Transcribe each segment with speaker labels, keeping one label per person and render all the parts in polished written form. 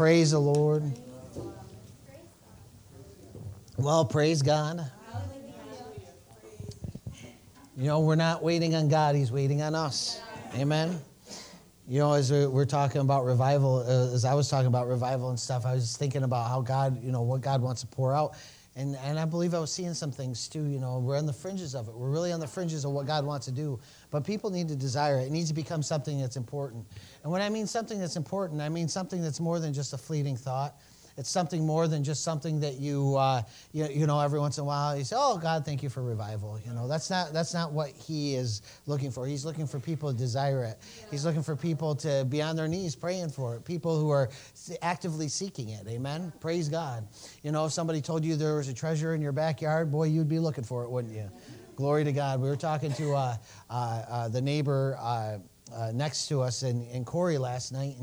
Speaker 1: Praise the Lord. Well, praise God. You know, we're not waiting on God. He's waiting on us. Amen. You know, as we're talking about revival, as I was talking about revival and stuff, I was just thinking about how God, you know, what God wants to pour out. And I believe I was seeing some things too. You know, we're on the fringes of it. We're really on the fringes of what God wants to do. But people need to desire it. It needs to become something that's important. And when I mean something that's important, I mean something that's more than just a fleeting thought. It's something more than just something that you know, every once in a while you say, "Oh, God, thank you for revival." You know, that's not what He is looking for. He's looking for people to desire it. He's looking for people to be on their knees praying for it. People who are actively seeking it. Amen. Praise God. You know, if somebody told you there was a treasure in your backyard, boy, you'd be looking for it, wouldn't you? Glory to God. We were talking to the neighbor next to us in Corey last night,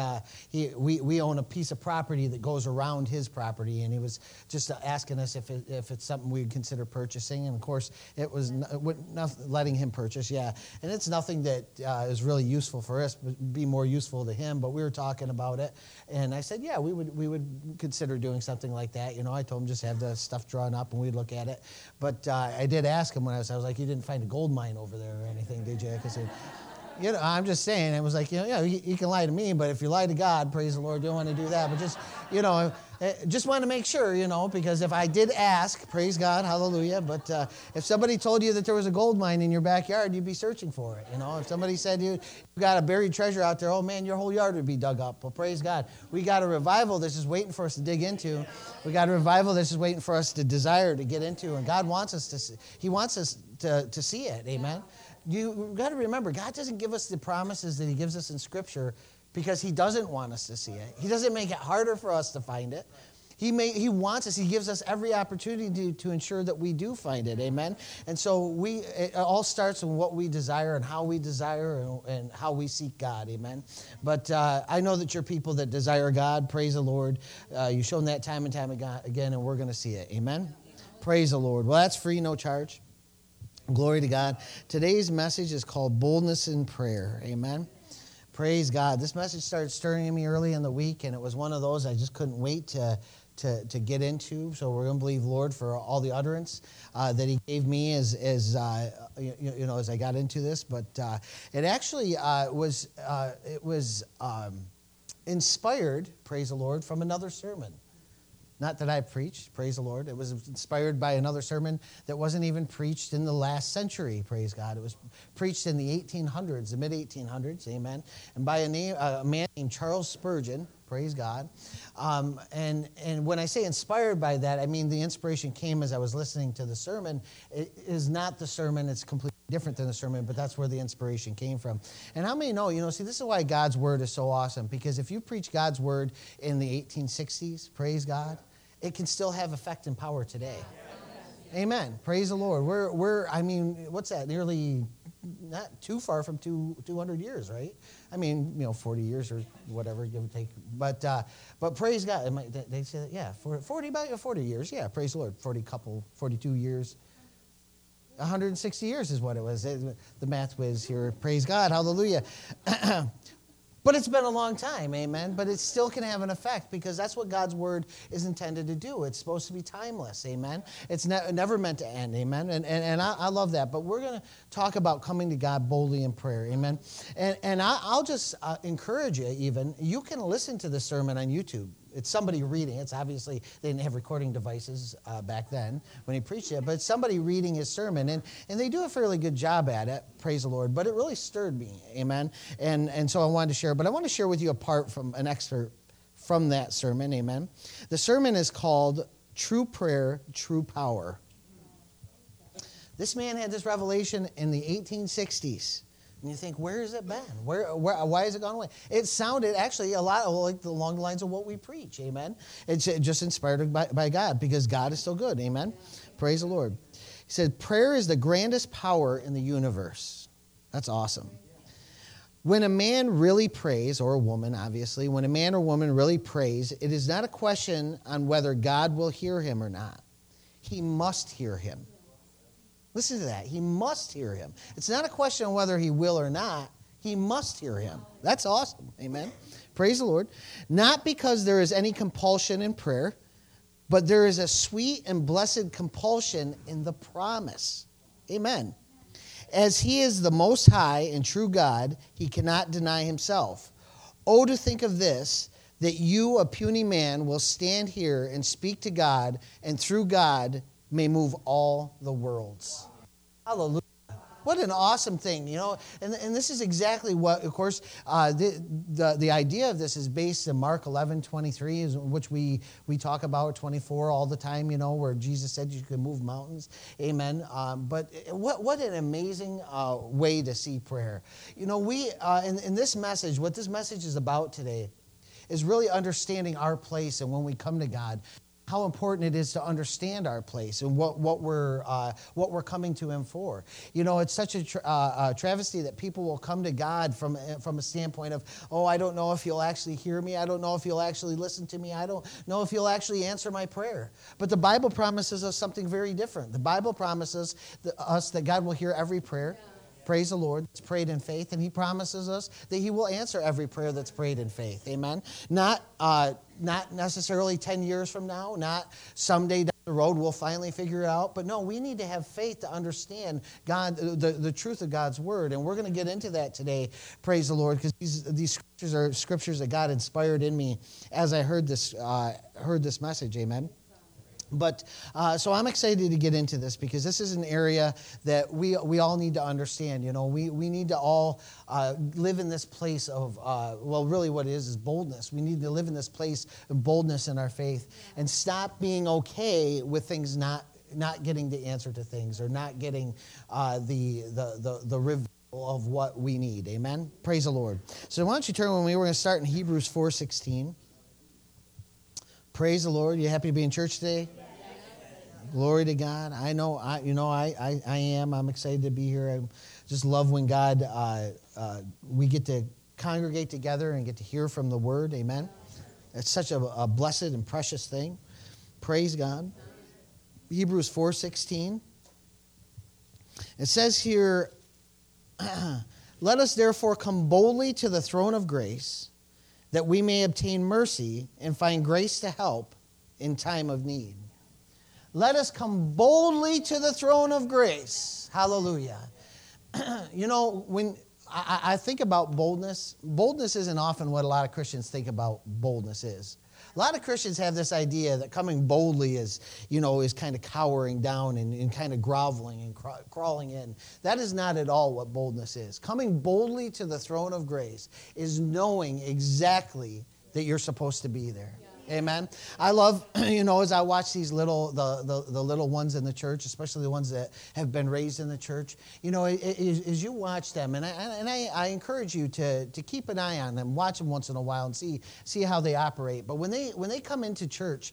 Speaker 1: and we own a piece of property that goes around his property, and he was just asking us if it's something we'd consider purchasing, and of course it was not letting him purchase, and it's nothing that is really useful for us, but be more useful to him. But we were talking about it, and I said, we would consider doing something like that. You know, I told him just have the stuff drawn up and we'd look at it. But I did ask him when I was like, you didn't find a gold mine over there or anything, did you? Because you know, I'm just saying, it was like, you can lie to me, but if you lie to God, praise the Lord, you don't want to do that. But just, you know, just want to make sure, you know, because if I did ask, praise God, hallelujah, but if somebody told you that there was a gold mine in your backyard, you'd be searching for it, you know. If somebody said you got a buried treasure out there, oh man, your whole yard would be dug up. Well, praise God. We got a revival that's just waiting for us to dig into. We got a revival that's just waiting for us to desire to get into, and God wants us to see, He wants us to see it, amen. You've got to remember, God doesn't give us the promises that He gives us in Scripture because He doesn't want us to see it. He doesn't make it harder for us to find it. He wants us. He gives us every opportunity to ensure that we do find it. Amen? And so it all starts in what we desire and how we desire and how we seek God. Amen? But I know that you're people that desire God. Praise the Lord. You've shown that time and time again, and we're going to see it. Amen? Praise the Lord. Well, that's free, no charge. Glory to God. Today's message is called Boldness in Prayer. Amen. Praise God. This message started stirring in me early in the week, and it was one of those I just couldn't wait to get into. So we're going to believe Lord for all the utterance that He gave me as I got into this. But it actually was inspired, praise the Lord, from another sermon. Not that I preached, praise the Lord. It was inspired by another sermon that wasn't even preached in the last century, praise God. It was preached in the 1800s, the mid-1800s, amen. And by a man named Charles Spurgeon, praise God. And when I say inspired by that, I mean the inspiration came as I was listening to the sermon. It is not the sermon, it's completely different than the sermon, but that's where the inspiration came from. And how many know, see, this is why God's Word is so awesome, because if you preach God's Word in the 1860s, praise God, it can still have effect and power today. Amen. Praise the Lord. What's that? Nearly not too far from 200 years, right? 40 years or whatever, give or take. But praise God. They say that, yeah, 40 years. Yeah, praise the Lord. 42 years. 160 years is what it was. The math whiz here. Praise God. Hallelujah. But it's been a long time, amen? But it still can have an effect because that's what God's Word is intended to do. It's supposed to be timeless, amen? It's never meant to end, amen? And I love that. But we're going to talk about coming to God boldly in prayer, amen? And I'll just encourage you even. You can listen to the sermon on YouTube. It's somebody reading. It's obviously, they didn't have recording devices back then when he preached it, but it's somebody reading his sermon, and they do a fairly good job at it, praise the Lord, but it really stirred me, amen, and so I wanted to share, but I want to share with you a part from an excerpt from that sermon, amen. The sermon is called True Prayer, True Power. This man had this revelation in the 1860s. And you think, where has it been? Why has it gone away? It sounded actually a lot like along the lines of what we preach, amen? It's just inspired by God because God is so good, amen? Praise the Lord. He said, prayer is the grandest power in the universe. That's awesome. When a man really prays, or a woman, obviously, when a man or woman really prays, it is not a question on whether God will hear him or not. He must hear him. Listen to that. He must hear him. It's not a question of whether he will or not. He must hear him. That's awesome. Amen. Praise the Lord. Not because there is any compulsion in prayer, but there is a sweet and blessed compulsion in the promise. Amen. As he is the most high and true God, he cannot deny himself. Oh, to think of this, that you, a puny man, will stand here and speak to God, and through God may move all the worlds. Hallelujah. What an awesome thing, you know. And this is exactly what, of course, the idea of this is based in Mark 11:23, which we talk about, 24 all the time, you know, where Jesus said you could move mountains. Amen. But what an amazing way to see prayer. You know, we, in this message, what this message is about today is really understanding our place, and when we come to God, how important it is to understand our place and what we're coming to Him for. You know, it's such a travesty that people will come to God from a standpoint of, oh, I don't know if You'll actually hear me. I don't know if You'll actually listen to me. I don't know if You'll actually answer my prayer. But the Bible promises us something very different. The Bible promises us that God will hear every prayer. Praise the Lord. It's prayed in faith, and He promises us that He will answer every prayer that's prayed in faith. Amen. Not necessarily 10 years from now, not someday down the road we'll finally figure it out. But no, we need to have faith to understand God, the truth of God's word, and we're going to get into that today. Praise the Lord, because these scriptures are scriptures that God inspired in me as I heard this message. Amen. But so I'm excited to get into this because this is an area that we all need to understand. You know, we need to all live in this place of, well, really what it is boldness. We need to live in this place of boldness in our faith and stop being okay with things not getting the answer to things or not getting the reveal of what we need. Amen? Praise the Lord. So why don't you turn with me? We're going to start in Hebrews 4:16. Praise the Lord. You happy to be in church today? Yes. Glory to God. I know. I am. I'm excited to be here. I just love when God we get to congregate together and get to hear from the Word. Amen. It's such a blessed and precious thing. Praise God. Hebrews 4:16. It says here, "Let us therefore come boldly to the throne of grace, that we may obtain mercy and find grace to help in time of need." Let us come boldly to the throne of grace. Hallelujah. You know, when I think about boldness isn't often what a lot of Christians think about boldness is. A lot of Christians have this idea that coming boldly is kind of cowering down and kind of groveling and crawling in. That is not at all what boldness is. Coming boldly to the throne of grace is knowing exactly that you're supposed to be there. Yeah. Amen. I love, as I watch these the little ones in the church, especially the ones that have been raised in the church, as you watch them, and I encourage you to keep an eye on them, watch them once in a while and see how they operate. But when they come into church,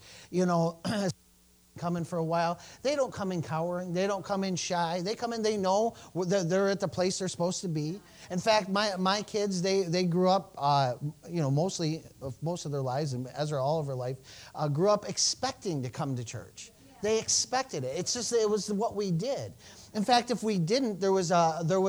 Speaker 1: coming for a while, they don't come in cowering, they don't come in shy, they come in, they know they're at the place they're supposed to be. In fact, my kids, they grew up, most of their lives, and Ezra all of her life, grew up expecting to come to church. They expected it. It's just, it was what we did. In fact, if we didn't, there was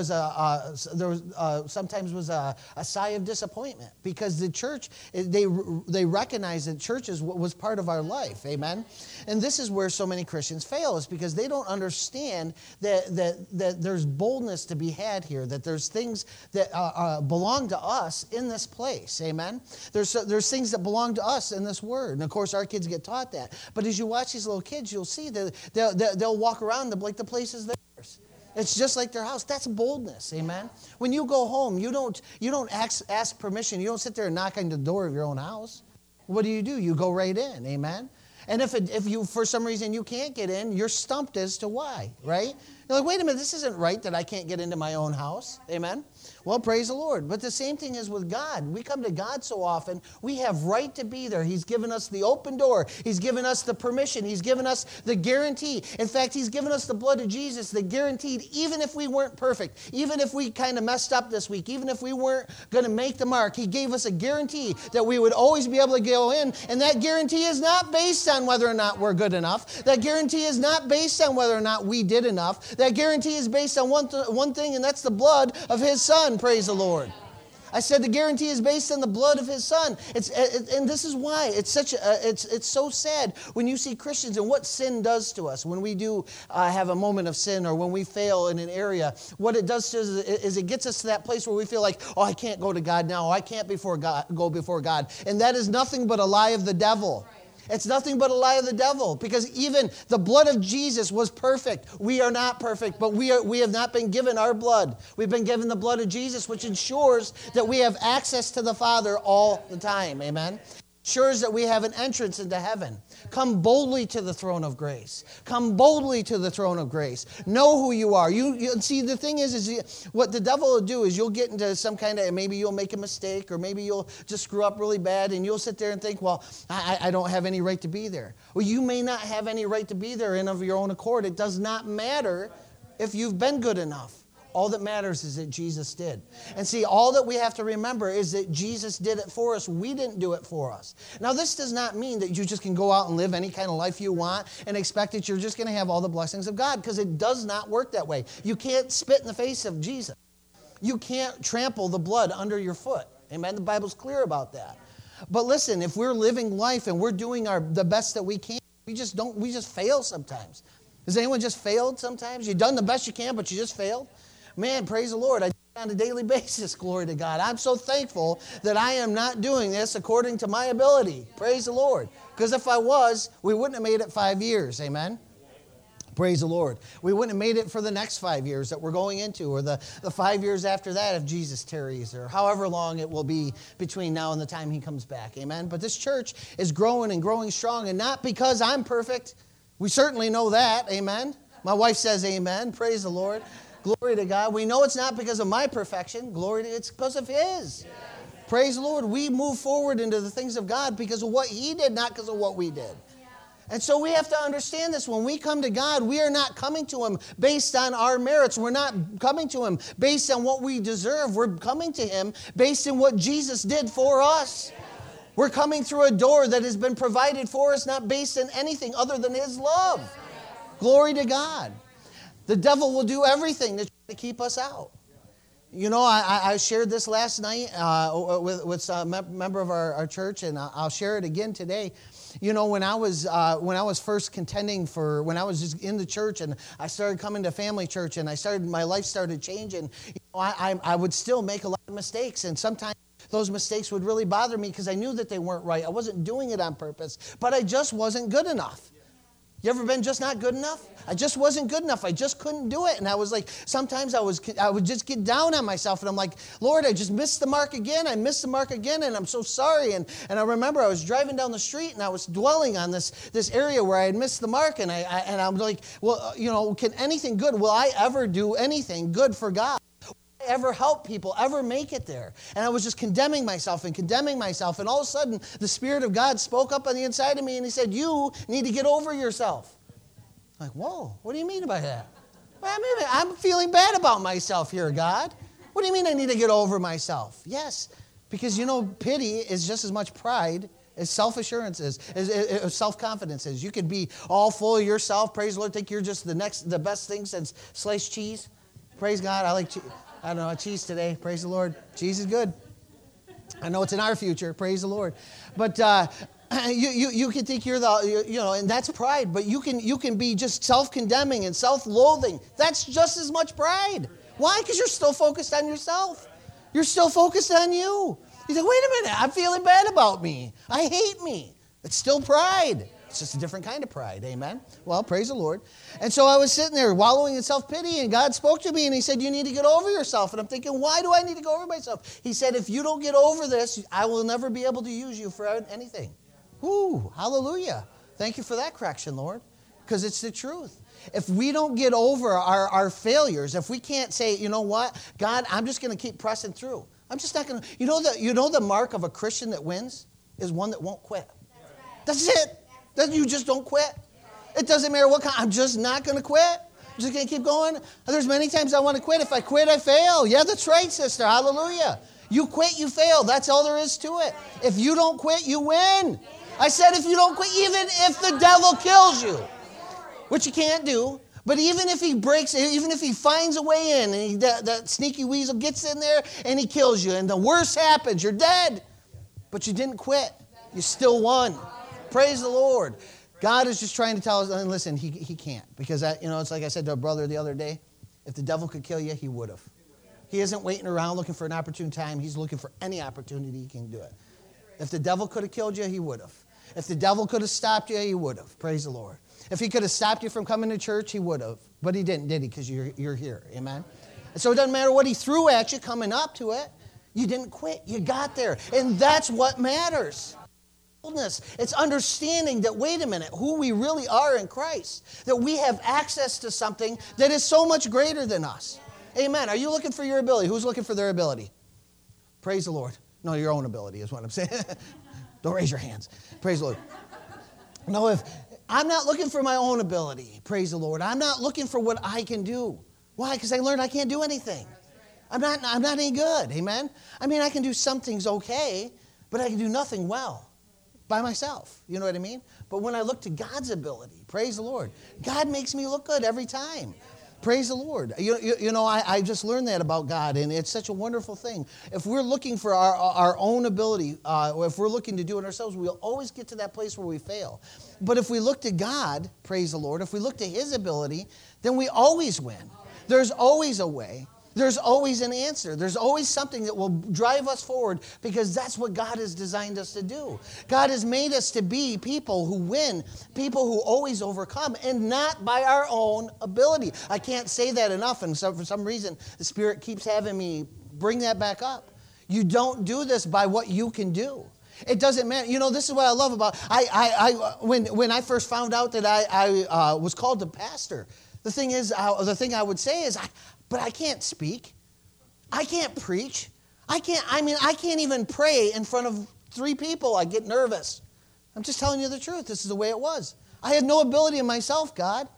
Speaker 1: sometimes a sigh of disappointment because the church, they recognized that church was part of our life. Amen. And this is where so many Christians fail, is because they don't understand that there's boldness to be had here, that there's things that belong to us in this place. Amen. There's things that belong to us in this word, and of course our kids get taught that. But as you watch these little kids, you'll see that they'll walk around like the place is theirs. It's just like their house. That's boldness, amen? When you go home, you don't ask permission. You don't sit there and knock on the door of your own house. What do? You go right in, amen? And if you, for some reason, you can't get in, you're stumped as to why, right? You're like, wait a minute, this isn't right that I can't get into my own house, amen? Well, praise the Lord. But the same thing is with God. We come to God so often, we have right to be there. He's given us the open door. He's given us the permission. He's given us the guarantee. In fact, He's given us the blood of Jesus that guaranteed, even if we weren't perfect, even if we kind of messed up this week, even if we weren't going to make the mark, He gave us a guarantee that we would always be able to go in. And that guarantee is not based on whether or not we're good enough. That guarantee is not based on whether or not we did enough. That guarantee is based on one thing, and that's the blood of His Son. Praise the Lord. I said the guarantee is based on the blood of his son. And this is why it's so sad when you see Christians and what sin does to us when we do have a moment of sin or when we fail in an area. What it does to us is it gets us to that place where we feel like, oh, I can't go to God now. I can't go before God. And that is nothing but a lie of the devil. It's nothing but a lie of the devil, because even the blood of Jesus was perfect. We are not perfect, but we have not been given our blood. We've been given the blood of Jesus, which ensures that we have access to the Father all the time. Amen? Ensures that we have an entrance into heaven. Come boldly to the throne of grace. Come boldly to the throne of grace. Know who you are. You see, the thing is what the devil will do is you'll get into some kind of, maybe you'll make a mistake, or maybe you'll just screw up really bad, and you'll sit there and think, well, I don't have any right to be there. Well, you may not have any right to be there in of your own accord. It does not matter if you've been good enough. All that matters is that Jesus did. And see, all that we have to remember is that Jesus did it for us. We didn't do it for us. Now, this does not mean that you just can go out and live any kind of life you want and expect that you're just going to have all the blessings of God, because it does not work that way. You can't spit in the face of Jesus. You can't trample the blood under your foot. Amen? The Bible's clear about that. But listen, if we're living life and we're doing the best that we can, we just fail sometimes. Has anyone just failed sometimes? You've done the best you can, but you just failed? Man, praise the Lord. I do it on a daily basis, glory to God. I'm so thankful that I am not doing this according to my ability. Praise the Lord. Because if I was, we wouldn't have made it 5 years. Amen? Praise the Lord. We wouldn't have made it for the next 5 years that we're going into, or the 5 years after that if Jesus tarries, or however long it will be between now and the time he comes back. Amen? But this church is growing and growing strong, and not because I'm perfect. We certainly know that. Amen? My wife says amen. Praise the Lord. Glory to God. We know it's not because of my perfection. It's because of his. Yeah. Praise the Lord. We move forward into the things of God because of what he did, not because of what we did. Yeah. And so we have to understand this. When we come to God, we are not coming to him based on our merits. We're not coming to him based on what we deserve. We're coming to him based on what Jesus did for us. Yeah. We're coming through a door that has been provided for us, not based on anything other than his love. Yeah. Glory to God. The devil will do everything to try to keep us out. You know, I shared this last night with a member of our church, and I'll share it again today. You know, when I was first contending when I was just in the church, and I started coming to family church, and my life started changing. You know, I would still make a lot of mistakes, and sometimes those mistakes would really bother me because I knew that they weren't right. I wasn't doing it on purpose, but I just wasn't good enough. You ever been just not good enough? I just wasn't good enough. I just couldn't do it. And I was like, sometimes I would just get down on myself. And I'm like, Lord, I just missed the mark again. I missed the mark again. And I'm so sorry. And I remember I was driving down the street and I was dwelling on this area where I had missed the mark. And I'm like, well, you know, will I ever do anything good for God? Ever help people, ever make it there? And I was just condemning myself. And all of a sudden, the Spirit of God spoke up on the inside of me, and he said, you need to get over yourself. I'm like, whoa, what do you mean by that? Well, I'm feeling bad about myself here, God. What do you mean I need to get over myself? Yes, because, you know, pity is just as much pride as self-assurance is, as self-confidence is. You could be all full of yourself, praise the Lord, think you're just the best thing since sliced cheese. Praise God, I like cheese. I don't know, cheese today. Praise the Lord. Cheese is good. I know it's in our future. Praise the Lord. But you can think you're and that's pride. But you can be just self-condemning and self-loathing. That's just as much pride. Why? Because you're still focused on yourself. You're still focused on you. You think, wait a minute, I'm feeling bad about me. I hate me. It's still pride. It's just a different kind of pride, amen? Well, praise the Lord. And so I was sitting there wallowing in self-pity, and God spoke to me, and he said, you need to get over yourself. And I'm thinking, why do I need to go over myself? He said, if you don't get over this, I will never be able to use you for anything. Woo, hallelujah. Thank you for that correction, Lord, because it's the truth. If we don't get over our failures, if we can't say, you know what, God, I'm just going to keep pressing through. I'm just not going to, you know the mark of a Christian that wins is one that won't quit. That's it. You just don't quit. It doesn't matter what kind. I'm just not going to quit. I'm just going to keep going. There's many times I want to quit. If I quit, I fail. Yeah, that's right, sister. Hallelujah. You quit, you fail. That's all there is to it. If you don't quit, you win. I said if you don't quit, even if the devil kills you, which you can't do, But even if he breaks, even if he finds a way in, and that sneaky weasel gets in there and he kills you, and the worst happens, you're dead. But you didn't quit. You still won. Praise the Lord. God is just trying to tell us, and listen, he can't. Because, it's like I said to a brother the other day, if the devil could kill you, he would have. He isn't waiting around looking for an opportune time. He's looking for any opportunity he can do it. If the devil could have killed you, he would have. If the devil could have stopped you, he would have. Praise the Lord. If he could have stopped you from coming to church, he would have. But he didn't, did he? Because you're here. Amen? And so it doesn't matter what he threw at you coming up to it. You didn't quit. You got there. And that's what matters. It's understanding that, wait a minute, who we really are in Christ. That we have access to something that is so much greater than us. Amen. Are you looking for your ability? Who's looking for their ability? Praise the Lord. No, your own ability is what I'm saying. Don't raise your hands. Praise the Lord. No, if I'm not looking for my own ability, praise the Lord. I'm not looking for what I can do. Why? Because I learned I can't do anything. I'm not any good. Amen. I mean, I can do some things okay, but I can do nothing well by myself. You know what I mean? But when I look to God's ability, praise the Lord, God makes me look good every time. Praise the Lord. I just learned that about God, and it's such a wonderful thing. If we're looking for our own ability, if we're looking to do it ourselves, we'll always get to that place where we fail. But if we look to God, praise the Lord, if we look to His ability, then we always win. There's always a way. There's always an answer. There's always something that will drive us forward, because that's what God has designed us to do. God has made us to be people who win, people who always overcome, and not by our own ability. I can't say that enough, and so for some reason, the Spirit keeps having me bring that back up. You don't do this by what you can do. It doesn't matter. This is what I love about when I first found out that I was called to pastor. The thing I would say is, but I can't speak. I can't preach. I can't even pray in front of 3 people. I get nervous. I'm just telling you the truth. This is the way it was. I had no ability in myself, God.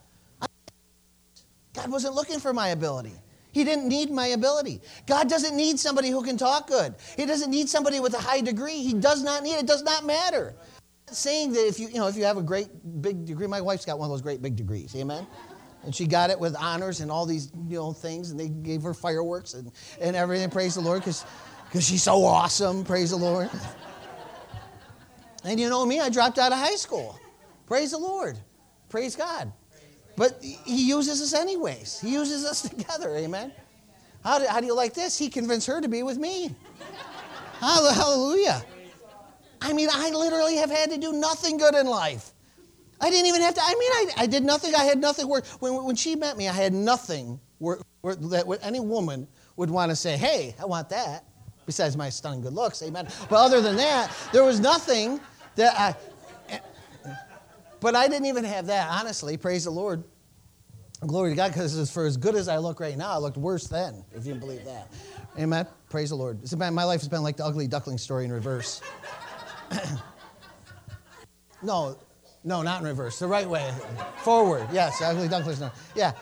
Speaker 1: God wasn't looking for my ability. He didn't need my ability. God doesn't need somebody who can talk good. He doesn't need somebody with a high degree. He does not need it. It does not matter. I'm not saying that if you have a great big degree, my wife's got one of those great big degrees. Amen. And she got it with honors and all these things, and they gave her fireworks and everything. Praise the Lord, because she's so awesome. Praise the Lord. And you know me, I dropped out of high school. Praise the Lord. Praise God. But He uses us anyways. He uses us together. Amen. How do you like this? He convinced her to be with me. Hallelujah. I mean, I literally have had to do nothing good in life. I didn't even have to, I did nothing. I had nothing where, when she met me, I had nothing where any woman would want to say, hey, I want that, besides my stunning good looks, amen. But other than that, there was nothing that but I didn't even have that, honestly, praise the Lord. Glory to God, because for as good as I look right now, I looked worse then, if you can believe that. Amen, praise the Lord. My life has been like the ugly duckling story in reverse. No, not in reverse. The right way. Forward. Yes, ugly ducklings. No. Yeah.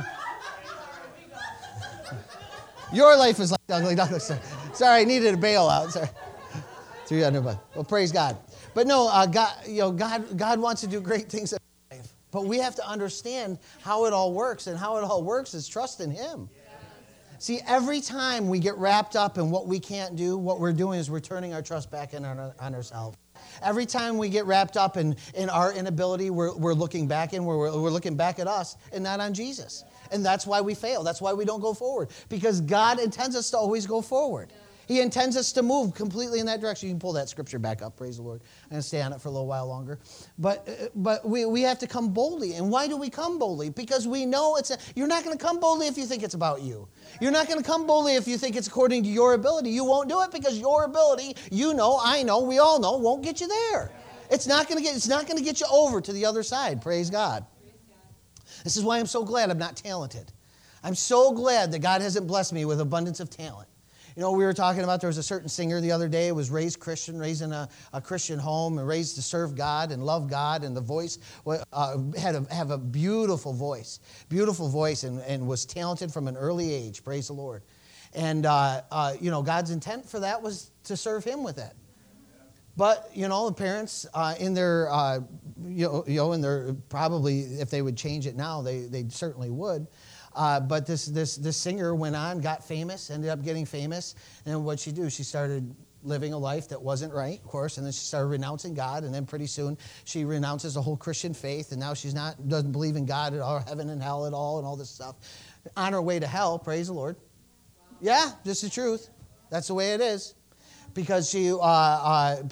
Speaker 1: Your life is like the ugly ducklings. Sorry, I needed a bailout. Sorry. Well, praise God. But no, God wants to do great things in life. But we have to understand how it all works, and how it all works is trust in Him. See, every time we get wrapped up in what we can't do, what we're doing is we're turning our trust back in on ourselves. Every time we get wrapped up in our inability, we're looking back we're looking back at us and not on Jesus. And that's why we fail. That's why we don't go forward. Because God intends us to always go forward. He intends us to move completely in that direction. You can pull that scripture back up, praise the Lord. I'm going to stay on it for a little while longer. But we have to come boldly. And why do we come boldly? Because we know you're not going to come boldly if you think it's about you. You're not going to come boldly if you think it's according to your ability. You won't do it because your ability, I know, we all know, won't get you there. It's not going to get you over to the other side, praise God. This is why I'm so glad I'm not talented. I'm so glad that God hasn't blessed me with abundance of talent. We were talking about there was a certain singer the other day who was raised Christian, raised in a Christian home, and raised to serve God and love God, and the voice have a beautiful voice, and was talented from an early age. Praise the Lord. And God's intent for that was to serve Him with it. But, the parents in their, in their, probably if they would change it now, they certainly would. But this singer went on, got famous, ended up getting famous. And what'd she do? She started living a life that wasn't right, of course, and then she started renouncing God, and then pretty soon she renounces the whole Christian faith, and now doesn't believe in God at all, heaven and hell at all, and all this stuff. On her way to hell, praise the Lord. Yeah, just the truth. That's the way it is. Because she got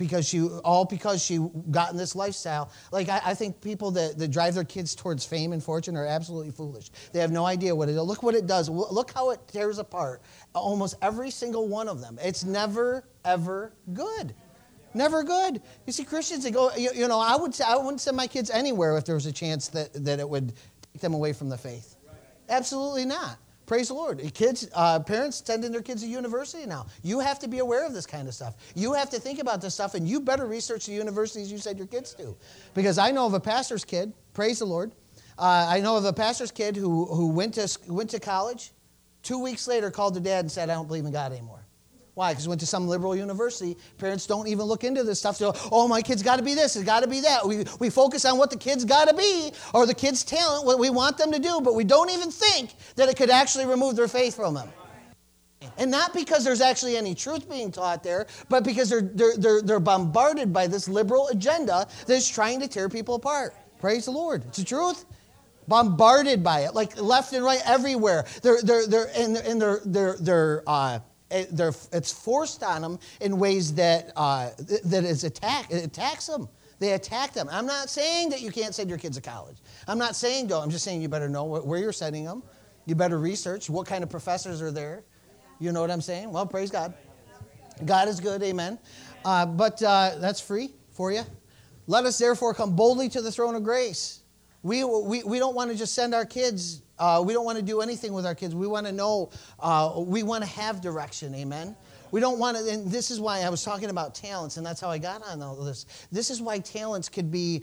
Speaker 1: in this lifestyle. Like, I think people that drive their kids towards fame and fortune are absolutely foolish. They have no idea what it is. Look what it does. Look how it tears apart almost every single one of them. It's never, ever good. Never good. You see, Christians, they go, I wouldn't send my kids anywhere if there was a chance that it would take them away from the faith. Absolutely not. Praise the Lord. Parents sending their kids to university now. You have to be aware of this kind of stuff. You have to think about this stuff, and you better research the universities you send your kids to. Because I know of a pastor's kid, praise the Lord. I know of a pastor's kid who went to college, 2 weeks later called their dad and said, I don't believe in God anymore. Why? Because he went to some liberal university. Parents don't even look into this stuff. So, my kid's got to be this, it's got to be that. We focus on what the kid's got to be or the kid's talent, what we want them to do, but we don't even think that it could actually remove their faith from them. And not because there's actually any truth being taught there, but because they're bombarded by this liberal agenda that's trying to tear people apart. Praise the Lord. It's the truth. Bombarded by it, like left and right, everywhere. It's forced on them in ways that it attacks them. They attack them. I'm not saying that you can't send your kids to college. I'm not saying don't. I'm just saying you better know where you're sending them. You better research what kind of professors are there. You know what I'm saying? Well, praise God. God is good, amen. But that's free for you. Let us therefore come boldly to the throne of grace. We don't want to just send our kids. We don't want to do anything with our kids. We want to know. We want to have direction. Amen. We don't want to. And this is why I was talking about talents, and that's how I got on all this. This is why talents could be.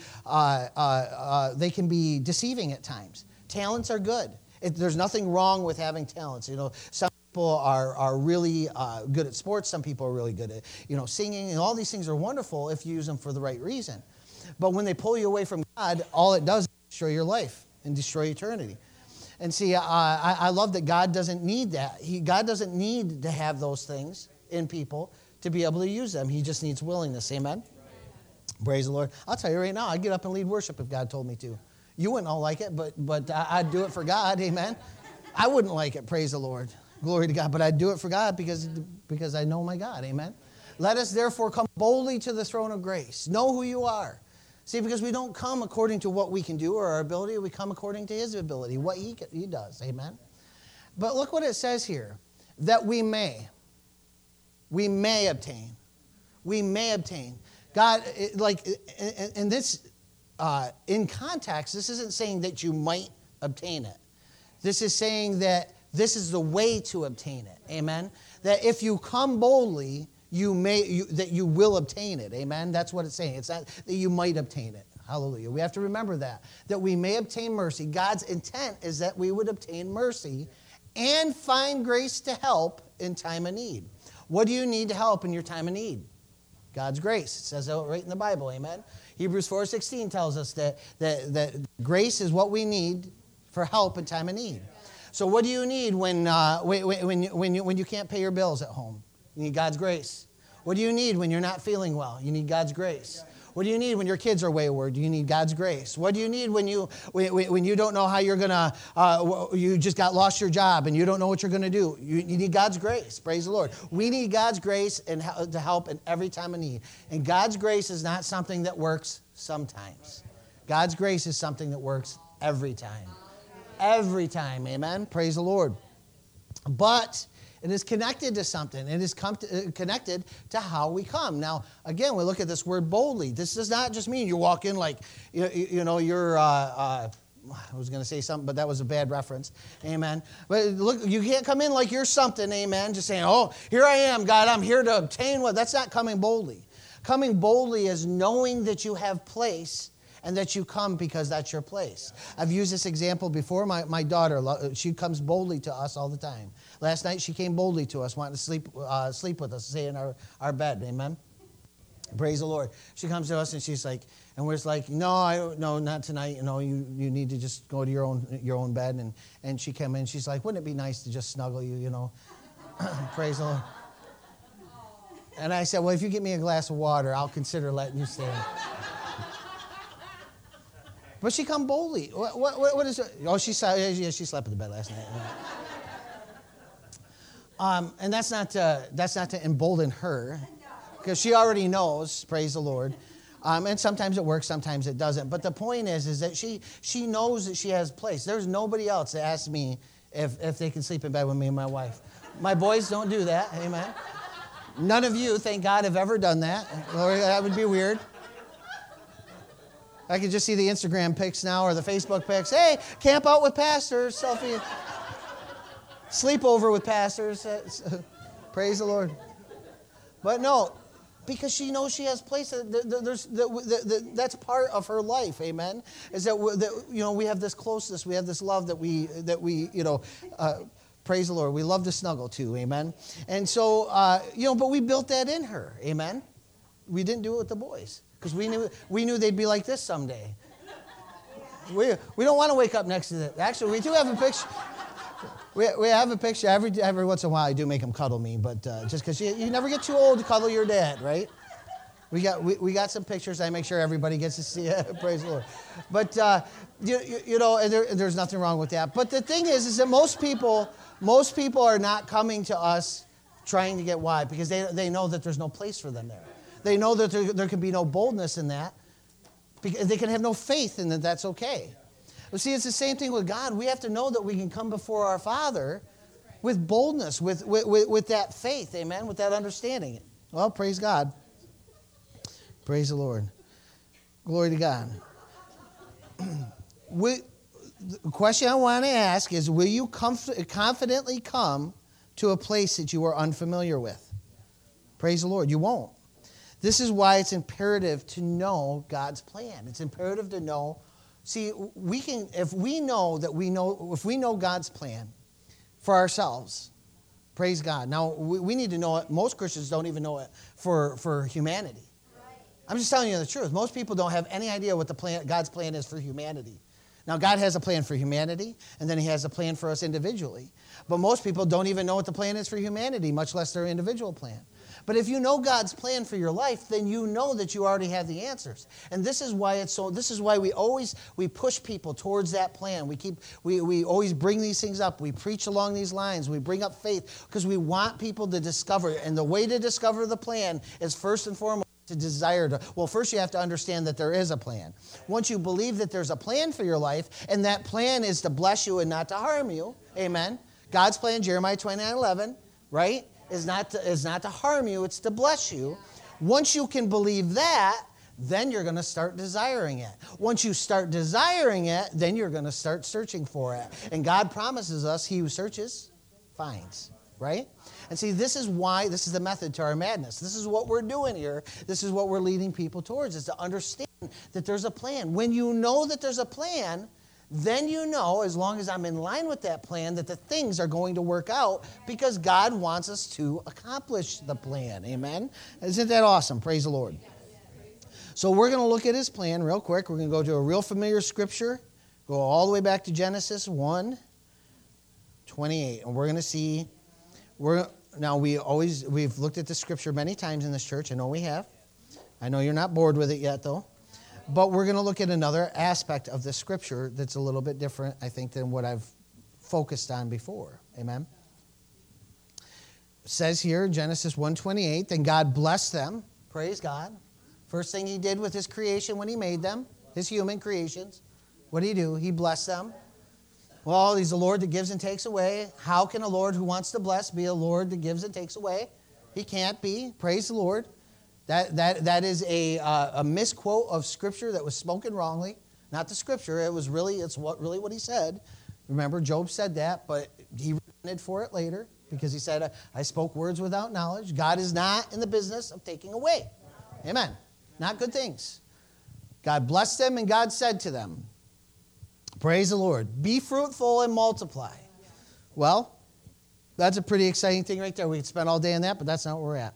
Speaker 1: They can be deceiving at times. Talents are good. There's nothing wrong with having talents. Some people are really good at sports. Some people are really good at singing, and all these things are wonderful if you use them for the right reason. But when they pull you away from God, all it does is destroy your life and destroy eternity. And see, I love that God doesn't need that. God doesn't need to have those things in people to be able to use them. He just needs willingness. Amen? Right. Praise the Lord. I'll tell you right now, I'd get up and lead worship if God told me to. You wouldn't all like it, but I'd do it for God. Amen? I wouldn't like it. Praise the Lord. Glory to God. But I'd do it for God because I know my God. Amen? Let us therefore come boldly to the throne of grace. Know who you are. See, because we don't come according to what we can do or our ability. We come according to His ability, what He does. Amen? But look what it says here. That we may obtain. We may obtain. God, in this, in context, this isn't saying that you might obtain it. This is saying that this is the way to obtain it. Amen? That if you come boldly, that you will obtain it. Amen? That's what it's saying. It's not that you might obtain it. Hallelujah. We have to remember that we may obtain mercy. God's intent is that we would obtain mercy and find grace to help in time of need. What do you need to help in your time of need? God's grace. It says that right in the Bible. Amen? Hebrews 4:16 tells us that grace is what we need for help in time of need. So what do you need when you can't pay your bills at home? You need God's grace. What do you need when you're not feeling well? You need God's grace. What do you need when your kids are wayward? You need God's grace. What do you need when you don't know how you're going to, you just lost your job and you don't know what you're going to do? You need God's grace. Praise the Lord. We need God's grace and to help in every time of need. And God's grace is not something that works sometimes. God's grace is something that works every time. Every time. Amen? Praise the Lord. But it is connected to something. It is connected to how we come. Now, again, we look at this word boldly. This does not just mean you walk in like, you're, I was going to say something, but that was a bad reference. Amen. But look, you can't come in like you're something, amen, just saying, oh, here I am, God, I'm here to obtain what. That's not coming boldly. Coming boldly is knowing that you have place and that you come because that's your place. I've used this example before. My daughter, she comes boldly to us all the time. Last night she came boldly to us, wanting to sleep with us, stay in our bed. Amen? Praise the Lord. She comes to us and she's like, and we're just like, no, not tonight. You need to just go to your own bed. And she came in. She's like, wouldn't it be nice to just snuggle you? Praise the Lord. And I said, well, if you get me a glass of water, I'll consider letting you stay. But she come boldly. What is it? Oh, she slept in the bed last night. And that's not to embolden her, because she already knows. Praise the Lord. And sometimes it works, sometimes it doesn't. But the point is that she knows that she has place. There's nobody else that asks me if they can sleep in bed with me and my wife. My boys don't do that. Amen. None of you, thank God, have ever done that. Lord, that would be weird. I can just see the Instagram pics now or the Facebook pics. Hey, camp out with pastors, selfie. Sleepover with pastors. Praise the Lord. But no, because she knows she has place. That's part of her life. Amen. Is that we have this closeness, we have this love that we praise the Lord. We love to snuggle too. Amen. And so but we built that in her. Amen. We didn't do it with the boys because we knew they'd be like this someday. We don't want to wake up next to that. Actually, we do have a picture. We have a picture. Every once in a while, I do make them cuddle me, but just because you never get too old to cuddle your dad, right? We got some pictures. I make sure everybody gets to see it. Praise the Lord. But there's nothing wrong with that. But the thing is that most people are not coming to us trying to get why, because they know that there's no place for them there. They know that there can be no boldness in that. Because they can have no faith in that that's okay. Well, see, it's the same thing with God. We have to know that we can come before our Father with boldness, with that faith, amen, with that understanding. Well, praise God. Praise the Lord. Glory to God. The question I want to ask is, will you confidently come to a place that you are unfamiliar with? Praise the Lord. You won't. This is why it's imperative to know God's plan. It's imperative to know. See, if we know God's plan for ourselves, praise God. Now, we need to know it. Most Christians don't even know it for humanity. I'm just telling you the truth. Most people don't have any idea what God's plan is for humanity. Now, God has a plan for humanity, and then he has a plan for us individually. But most people don't even know what the plan is for humanity, much less their individual plan. But if you know God's plan for your life, then you know that you already have the answers. And this is why we push people towards that plan. We always bring these things up. We preach along these lines. We bring up faith because we want people to discover it. And the way to discover the plan is first and foremost to desire to. Well, first you have to understand that there is a plan. Once you believe that there's a plan for your life, and that plan is to bless you and not to harm you, amen. God's plan, Jeremiah 29:11, right? Is not to harm you, it's to bless you. Once you can believe that, then you're going to start desiring it. Once you start desiring it, then you're going to start searching for it. And God promises us, he who searches, finds, right? And see, this is the method to our madness. This is what we're doing here. This is what we're leading people towards, is to understand that there's a plan. When you know that there's a plan, then you know, as long as I'm in line with that plan, that the things are going to work out because God wants us to accomplish the plan. Amen? Isn't that awesome? Praise the Lord. So we're going to look at his plan real quick. We're going to go to a real familiar scripture, go all the way back to Genesis 1:28. And we're going to see, we've looked at the scripture many times in this church. I know we have. I know you're not bored with it yet, though. But we're going to look at another aspect of the scripture that's a little bit different, I think, than what I've focused on before. Amen? It says here, Genesis 1:28, then God blessed them. Praise God. First thing he did with his creation when he made them, his human creations, what did he do? He blessed them. Well, he's the Lord that gives and takes away. How can a Lord who wants to bless be a Lord that gives and takes away? He can't be. Praise the Lord. That is a misquote of Scripture that was spoken wrongly. Not the Scripture. It's really what he said. Remember, Job said that, but he repented for it later because he said, I spoke words without knowledge. God is not in the business of taking away. Amen. Not good things. God blessed them, and God said to them, praise the Lord, be fruitful and multiply. Well, that's a pretty exciting thing right there. We could spend all day on that, but that's not where we're at.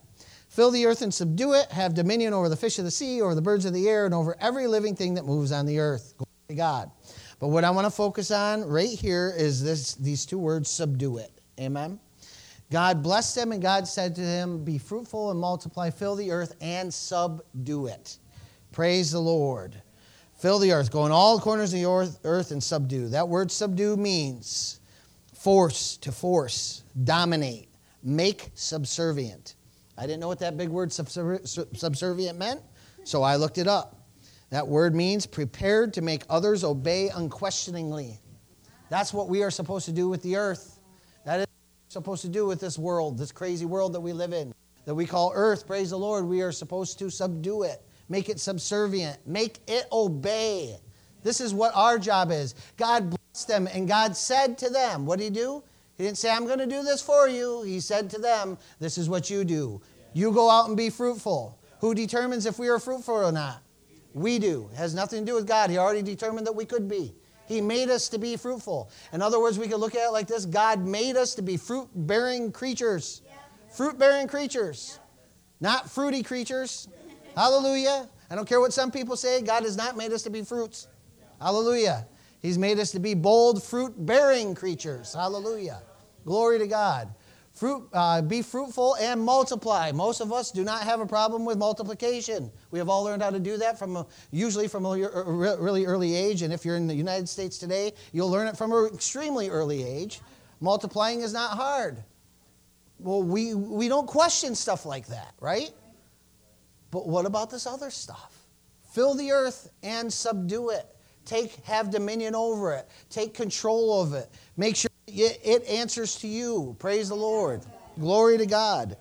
Speaker 1: Fill the earth and subdue it. Have dominion over the fish of the sea, over the birds of the air, and over every living thing that moves on the earth. Glory to God. But what I want to focus on right here is these two words, subdue it. Amen? God blessed them, and God said to them, be fruitful and multiply, fill the earth and subdue it. Praise the Lord. Fill the earth. Go in all corners of the earth and subdue. That word subdue means force, to force, dominate, make subservient. I didn't know what that big word subservient meant, so I looked it up. That word means prepared to make others obey unquestioningly. That's what we are supposed to do with the earth. That is what we're supposed to do with this world, this crazy world that we live in, that we call earth. Praise the Lord. We are supposed to subdue it, make it subservient, make it obey. This is what our job is. God blessed them, and God said to them, what did he do? He didn't say, I'm going to do this for you. He said to them, this is what you do. You go out and be fruitful. Who determines if we are fruitful or not? We do. It has nothing to do with God. He already determined that we could be. He made us to be fruitful. In other words, we could look at it like this. God made us to be fruit-bearing creatures. Fruit-bearing creatures. Not fruity creatures. Hallelujah. I don't care what some people say. God has not made us to be fruits. Hallelujah. He's made us to be bold, fruit-bearing creatures. Hallelujah. Glory to God. Be fruitful and multiply. Most of us do not have a problem with multiplication. We have all learned how to do that usually from a really early age. And if you're in the United States today, you'll learn it from an extremely early age. Multiplying is not hard. Well, we don't question stuff like that, right? But what about this other stuff? Fill the earth and subdue it. Have dominion over it. Take control of it. Make sure it answers to you. Praise the Lord. Glory to God.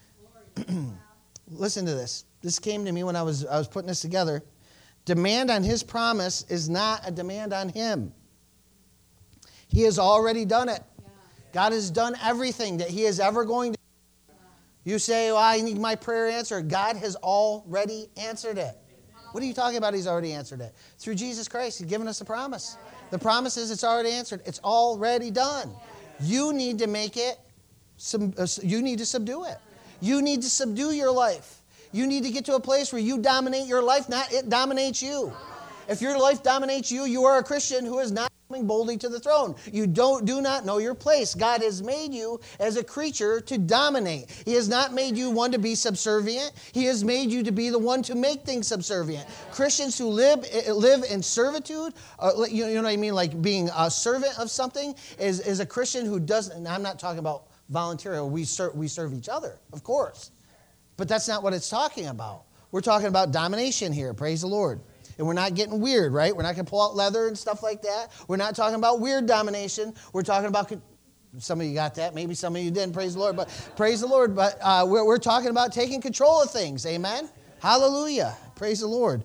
Speaker 1: Listen to this. This came to me when I was putting this together. Demand on his promise is not a demand on him. He has already done it. God has done everything that he is ever going to do. You say, well, I need my prayer answered. God has already answered it. What are you talking about? He's already answered it. Through Jesus Christ, he's given us a promise. The promise is it's already answered. It's already done. You need to make it, you need to subdue it. You need to subdue your life. You need to get to a place where you dominate your life, not it dominates you. If your life dominates you, you are a Christian who is not coming boldly to the throne. You do not know your place. God has made you as a creature to dominate. He has not made you one to be subservient. He has made you to be the one to make things subservient. Christians who live in servitude, you know what I mean, like being a servant of something, is a Christian who doesn't, and I'm not talking about voluntarily, we serve each other, of course. But that's not what it's talking about. We're talking about domination here, praise the Lord. And we're not getting weird, right? We're not going to pull out leather and stuff like that. We're not talking about weird domination. We're talking about, some of you got that, maybe some of you didn't, praise the Lord. But praise the Lord. But we're talking about taking control of things, amen? Hallelujah, praise the Lord.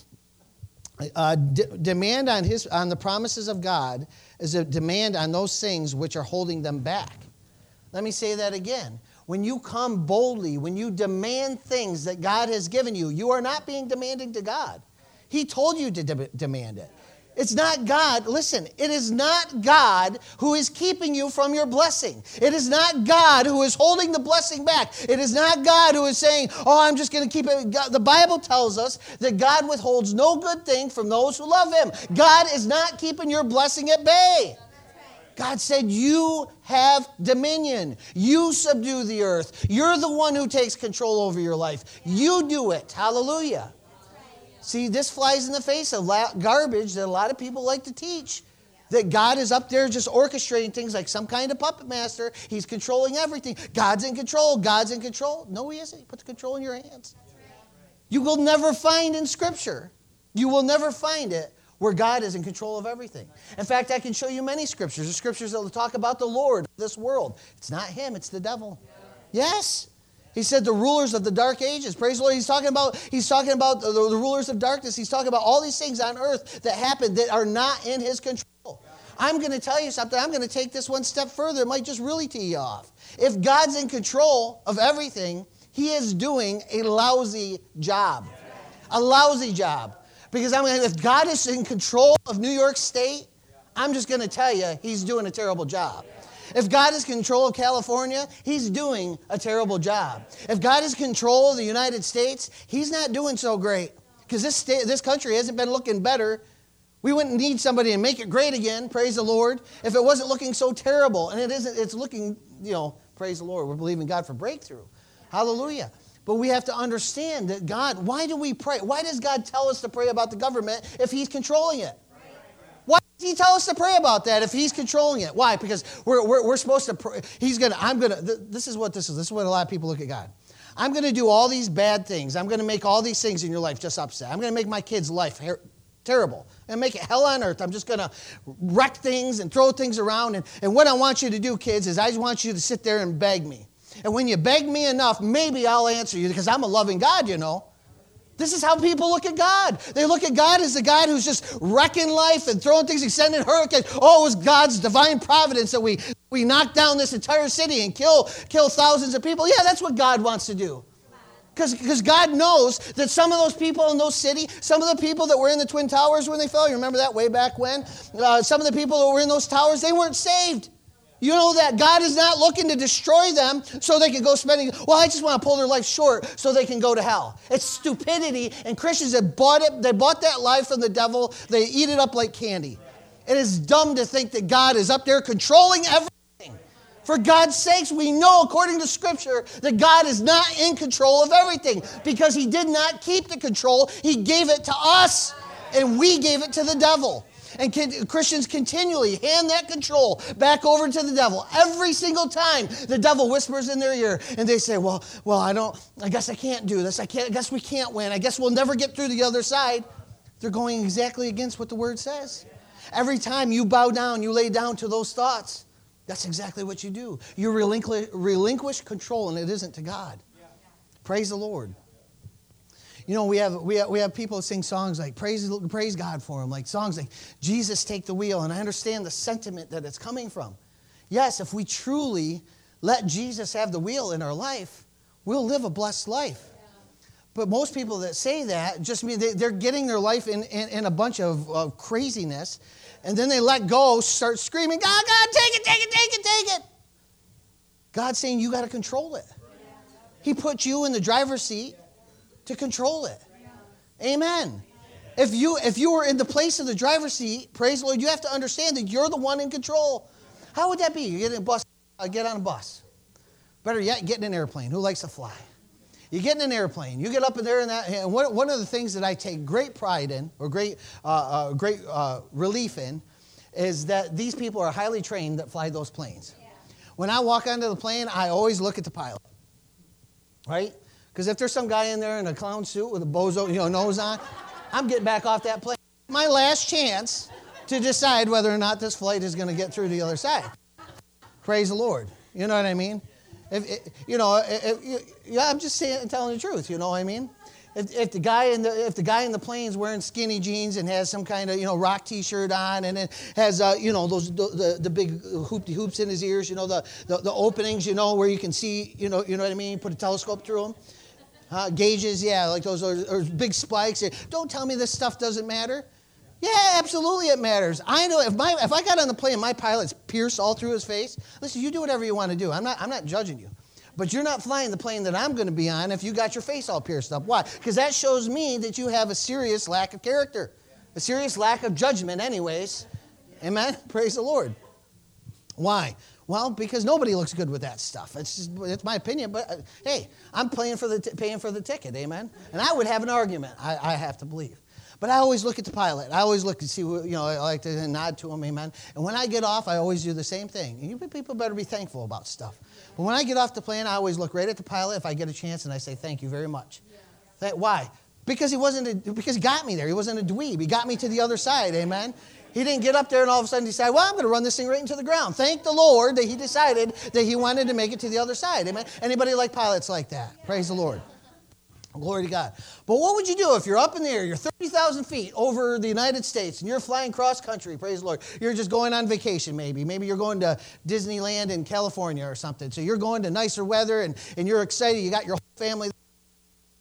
Speaker 1: Demand on the promises of God is a demand on those things which are holding them back. Let me say that again. When you come boldly, when you demand things that God has given you, you are not being demanding to God. He told you to demand it. It's not God. Listen, it is not God who is keeping you from your blessing. It is not God who is holding the blessing back. It is not God who is saying, oh, I'm just going to keep it. God, the Bible tells us that God withholds no good thing from those who love him. God is not keeping your blessing at bay. God said, you have dominion. You subdue the earth. You're the one who takes control over your life. You do it. Hallelujah. See, this flies in the face of garbage that a lot of people like to teach. That God is up there just orchestrating things like some kind of puppet master. He's controlling everything. God's in control. God's in control. No, he isn't. He put the control in your hands. You will never find in Scripture, you will never find it where God is in control of everything. In fact, I can show you many scriptures. The scriptures that will talk about the Lord of this world. It's not him, it's the devil. Yes. He said the rulers of the dark ages. Praise the Lord. He's talking about the rulers of darkness. He's talking about all these things on earth that happen that are not in his control. I'm going to tell you something. I'm going to take this one step further. It might just really tee you off. If God's in control of everything, he is doing a lousy job. A lousy job. Because if God is in control of New York State, I'm just going to tell you, he's doing a terrible job. If God is in control of California, he's doing a terrible job. If God is in control of the United States, he's not doing so great. Because this country hasn't been looking better. We wouldn't need somebody to make it great again, praise the Lord, if it wasn't looking so terrible. And it isn't, it's looking, praise the Lord. We're believing God for breakthrough. Hallelujah. But we have to understand that God, why do we pray? Why does God tell us to pray about the government if he's controlling it? Why does he tell us to pray about that if he's controlling it? Why? Because we're supposed to pray. This is what a lot of people look at God. I'm going to do all these bad things. I'm going to make all these things in your life just upset. I'm going to make my kids' life terrible and make it hell on earth. I'm just going to wreck things and throw things around. And what I want you to do, kids, is I just want you to sit there and beg me. And when you beg me enough, maybe I'll answer you because I'm a loving God, This is how people look at God. They look at God as the God who's just wrecking life and throwing things, and sending hurricanes. Oh, it was God's divine providence that we knocked down this entire city and kill thousands of people. Yeah, that's what God wants to do. Because God knows that some of those people in those cities, some of the people that were in the Twin Towers when they fell, you remember that way back when? Some of the people that were in those towers, they weren't saved. You know that God is not looking to destroy them so they can go spending, I just want to pull their life short so they can go to hell. It's stupidity, and Christians have bought it. They bought that life from the devil. They eat it up like candy. It is dumb to think that God is up there controlling everything. For God's sakes, we know according to Scripture that God is not in control of everything because he did not keep the control. He gave it to us, and we gave it to the devil. And Christians continually hand that control back over to the devil. Every single time the devil whispers in their ear and they say, I guess I can't do this. I guess we can't win. I guess we'll never get through the other side. They're going exactly against what the word says. Every time you bow down, you lay down to those thoughts. That's exactly what you do. You relinquish control, and it isn't to God. Praise the Lord. We have people who sing songs like praise God for him, like songs like Jesus Take the Wheel, and I understand the sentiment that it's coming from. Yes, if we truly let Jesus have the wheel in our life, we'll live a blessed life. But most people that say that just mean they're getting their life in a bunch of craziness, and then they let go, start screaming, God, take it. God's saying you got to control it. He put you in the driver's seat to control it. Amen. If you were in the place of the driver's seat, praise the Lord, you have to understand that you're the one in control. How would that be? You get on a bus. Better yet, get in an airplane. Who likes to fly? You get in an airplane. You get up in there, and one of the things that I take great pride in, or great relief in, is that these people are highly trained that fly those planes. When I walk onto the plane, I always look at the pilot. Right? Because if there's some guy in there in a clown suit with a bozo, nose on, I'm getting back off that plane. My last chance to decide whether or not this flight is going to get through the other side. Praise the Lord. You know what I mean? I'm just telling the truth. You know what I mean? If the guy in the plane's wearing skinny jeans and has some kind of rock T-shirt on, and it has those the big hoopty hoops in his ears, the openings, where you can see, you know what I mean? Put a telescope through them. Gauges, like those or big spikes. Don't tell me this stuff doesn't matter. Yeah, absolutely it matters. I know if I got on the plane and my pilot's pierced all through his face, listen, you do whatever you want to do. I'm not judging you. But you're not flying the plane that I'm going to be on if you got your face all pierced up. Why? Because that shows me that you have a serious lack of character, a serious lack of judgment anyways. Amen? Praise the Lord. Why? Well, because nobody looks good with that stuff. It's my opinion, but hey, I'm paying for the ticket, amen? And I would have an argument, I have to believe. But I always look at the pilot. I always look to see, I like to nod to him, amen? And when I get off, I always do the same thing. And you people better be thankful about stuff. But when I get off the plane, I always look right at the pilot if I get a chance, and I say, thank you very much. Why? Because he got me there. He wasn't a dweeb. He got me to the other side, amen? He didn't get up there and all of a sudden decide, I'm going to run this thing right into the ground. Thank the Lord that he decided that he wanted to make it to the other side. Amen. Anybody like pilots like that? Praise the Lord. Glory to God. But what would you do if you're up in the air, you're 30,000 feet over the United States, and you're flying cross country? Praise the Lord. You're just going on vacation maybe. Maybe you're going to Disneyland in California or something. So you're going to nicer weather, and you're excited. You got your whole family.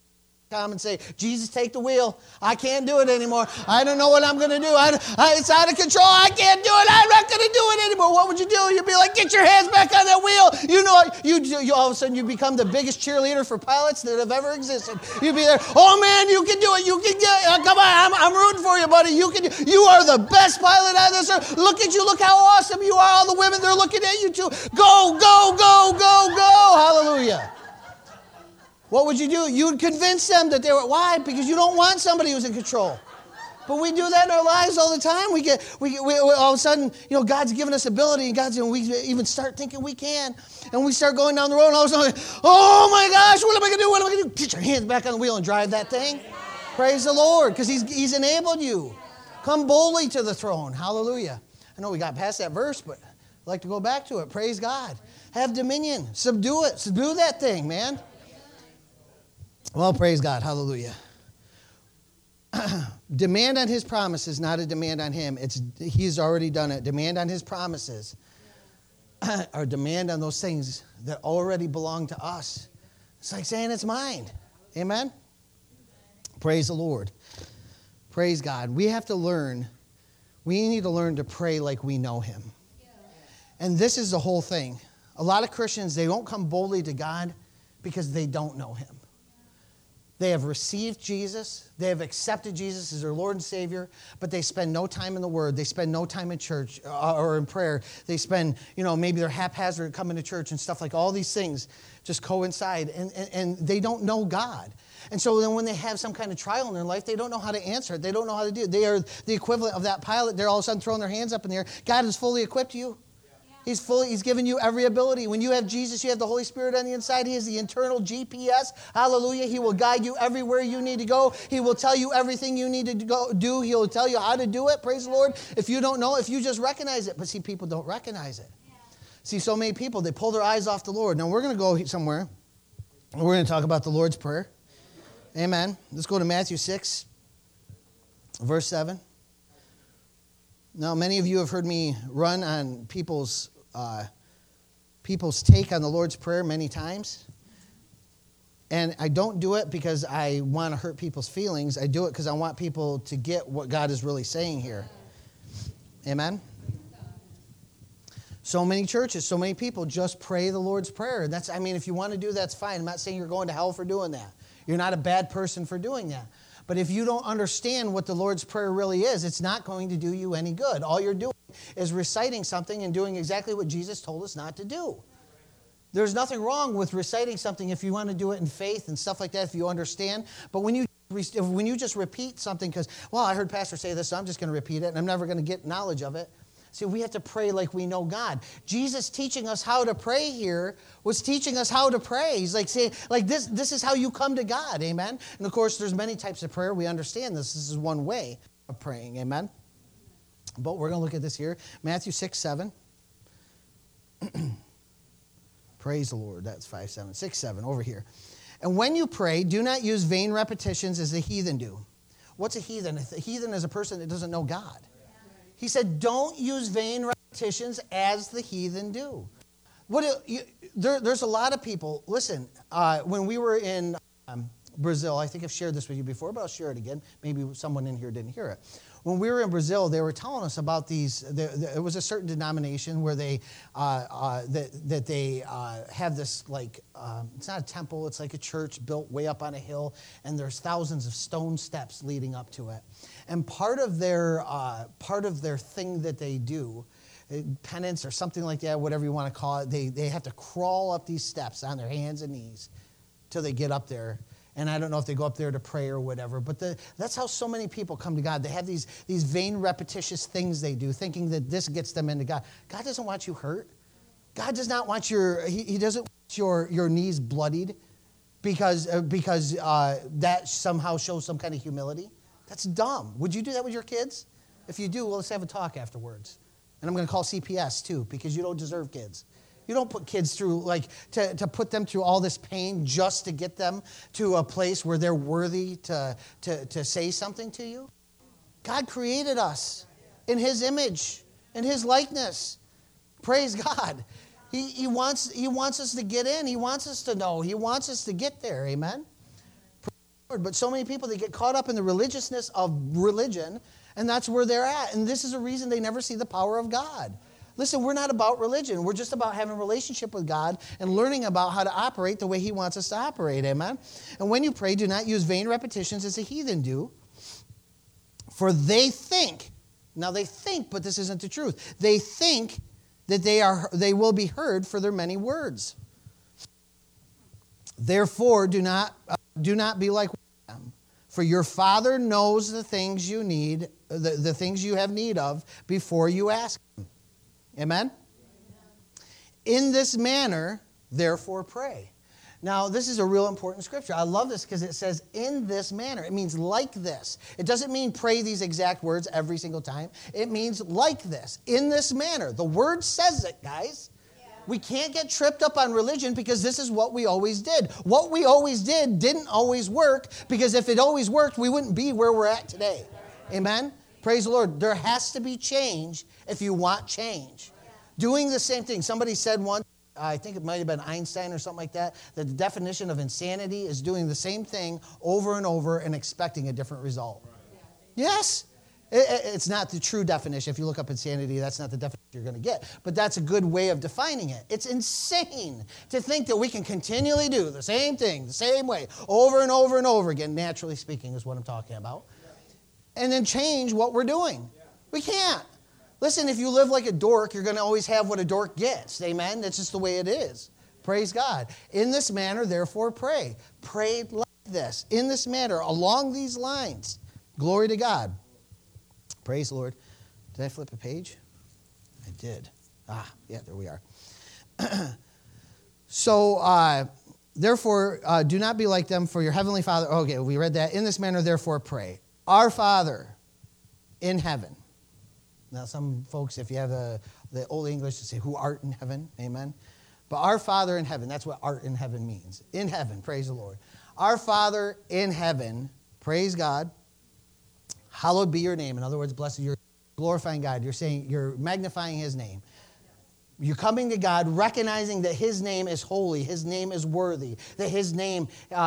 Speaker 1: come and say, Jesus, take the wheel. I can't do it anymore. I don't know what I'm going to do. It's out of control. I can't do it. I'm not going to do it anymore. What would you do? You'd be like, get your hands back on that wheel. You know, you all of a sudden you become the biggest cheerleader for pilots that have ever existed. You'd be there, oh man, you can do it. You can get it. Come on, I'm rooting for you, buddy. You are the best pilot on this earth. Look at you. Look how awesome you are. All the women, they're looking at you too. Go, go, go, go, go. Hallelujah. What would you do? You'd convince them that they were, why? Because you don't want somebody who's in control. But we do that in our lives all the time. We all of a sudden, God's given us ability, and we even start thinking we can. And we start going down the road, and all of a sudden, oh my gosh, what am I going to do? What am I going to do? Get your hands back on the wheel and drive that thing. Praise the Lord, because he's enabled you. Come boldly to the throne. Hallelujah. I know we got past that verse, but I'd like to go back to it. Praise God. Have dominion. Subdue it. Subdue that thing, man. Well, praise God. Hallelujah. Demand on his promises, not a demand on him. He's already done it. Demand on his promises, or demand on those things that already belong to us. It's like saying it's mine. Amen? Praise the Lord. Praise God. We need to learn to pray like we know him. And this is the whole thing. A lot of Christians, they won't come boldly to God because they don't know him. They have received Jesus. They have accepted Jesus as their Lord and Savior, but they spend no time in the Word. They spend no time in church or in prayer. They spend, maybe they're haphazard coming to church and stuff like all these things just coincide, and they don't know God. And so then when they have some kind of trial in their life, they don't know how to answer it. They don't know how to do it. They are the equivalent of that pilot. They're all of a sudden throwing their hands up in the air. God has fully equipped you. He's given you every ability. When you have Jesus, you have the Holy Spirit on the inside. He is the internal GPS. Hallelujah. He will guide you everywhere you need to go. He will tell you everything you need to do. He'll tell you how to do it. Praise the Lord. If you don't know, if you just recognize it. But see, people don't recognize it. See, so many people, they pull their eyes off the Lord. Now, we're going to go somewhere. We're going to talk about the Lord's Prayer. Amen. Let's go to Matthew 6, verse 7. Now, many of you have heard me run on people's take on the Lord's Prayer many times. And I don't do it because I want to hurt people's feelings. I do it because I want people to get what God is really saying here. Amen? So many churches, so many people just pray the Lord's Prayer. If you want to do that's fine. I'm not saying you're going to hell for doing that. You're not a bad person for doing that. But if you don't understand what the Lord's Prayer really is, it's not going to do you any good. All you're doing is reciting something and doing exactly what Jesus told us not to do. There's nothing wrong with reciting something if you want to do it in faith and stuff like that, if you understand. But when you just repeat something because, I heard Pastor say this, so I'm just going to repeat it, and I'm never going to get knowledge of it. See, we have to pray like we know God. Jesus teaching us how to pray here was teaching us how to pray. He's like saying, this is how you come to God, amen? And of course, there's many types of prayer. We understand this. This is one way of praying, amen? But we're going to look at this here. Matthew 6, 7. Praise the Lord. That's 5, 7. 6, 7 over here. And when you pray, do not use vain repetitions as the heathen do. What's a heathen? A heathen is a person that doesn't know God. He said, don't use vain repetitions as the heathen do. There's a lot of people. Listen, when we were in Brazil, I think I've shared this with you before, but I'll share it again. Maybe someone in here didn't hear it. When we were in Brazil, they were telling us about these. It was a certain denomination where they have this it's not a temple. It's like a church built way up on a hill, and there's thousands of stone steps leading up to it. And part of their thing that they do, penance or something like that, whatever you want to call it, they have to crawl up these steps on their hands and knees till they get up there. And I don't know if they go up there to pray or whatever, but that's how so many people come to God. They have these vain, repetitious things they do, thinking that this gets them into God. God doesn't want you hurt. God does not want He doesn't want your knees bloodied because that somehow shows some kind of humility. That's dumb. Would you do that with your kids? If you do, let's have a talk afterwards. And I'm going to call CPS too, because you don't deserve kids. You don't put kids through, to put them through all this pain just to get them to a place where they're worthy to say something to you. God created us in His image, in His likeness. Praise God. He wants us to get in. He wants us to know. He wants us to get there. Amen? Lord. But so many people, they get caught up in the religiousness of religion, and that's where they're at. And this is a reason they never see the power of God. Listen, we're not about religion. We're just about having a relationship with God and learning about how to operate the way he wants us to operate. Amen? And when you pray, do not use vain repetitions as the heathen do. For they think, now they think, but this isn't the truth. They think that they will be heard for their many words. Therefore, do not be like them. For your Father knows the things you need, the things you have need of before you ask him. Amen? In this manner, therefore pray. Now, this is a real important scripture. I love this because it says in this manner. It means like this. It doesn't mean pray these exact words every single time. It means like this, in this manner. The word says it, guys. We can't get tripped up on religion because this is what we always did. What we always did didn't always work because if it always worked, we wouldn't be where we're at today. Amen? Praise the Lord. There has to be change if you want change. Doing the same thing. Somebody said once, I think it might have been Einstein or something like that the definition of insanity is doing the same thing over and over and expecting a different result. Yes. It's not the true definition. If you look up insanity, that's not the definition you're going to get. But that's a good way of defining it. It's insane to think that we can continually do the same thing, the same way, over and over and over again, naturally speaking is what I'm talking about, and then change what we're doing. We can't. Listen, if you live like a dork, you're going to always have what a dork gets. Amen? That's just the way it is. Praise God. In this manner, therefore, pray. Pray like this. In this manner, along these lines. Glory to God. Praise the Lord. Did I flip a page? I did. Yeah, there we are. So, therefore, do not be like them, for your heavenly Father. Okay, we read that. In this manner, therefore, pray. Our Father in heaven. Now, some folks, if you have the Old English, to say, who art in heaven, amen. But our Father in heaven, that's what art in heaven means. In heaven, praise the Lord. Our Father in heaven, praise God. Hallowed be your name. In other words, blessed, you're glorifying God. You're saying, you're magnifying his name. You're coming to God recognizing that his name is holy, his name is worthy, that his name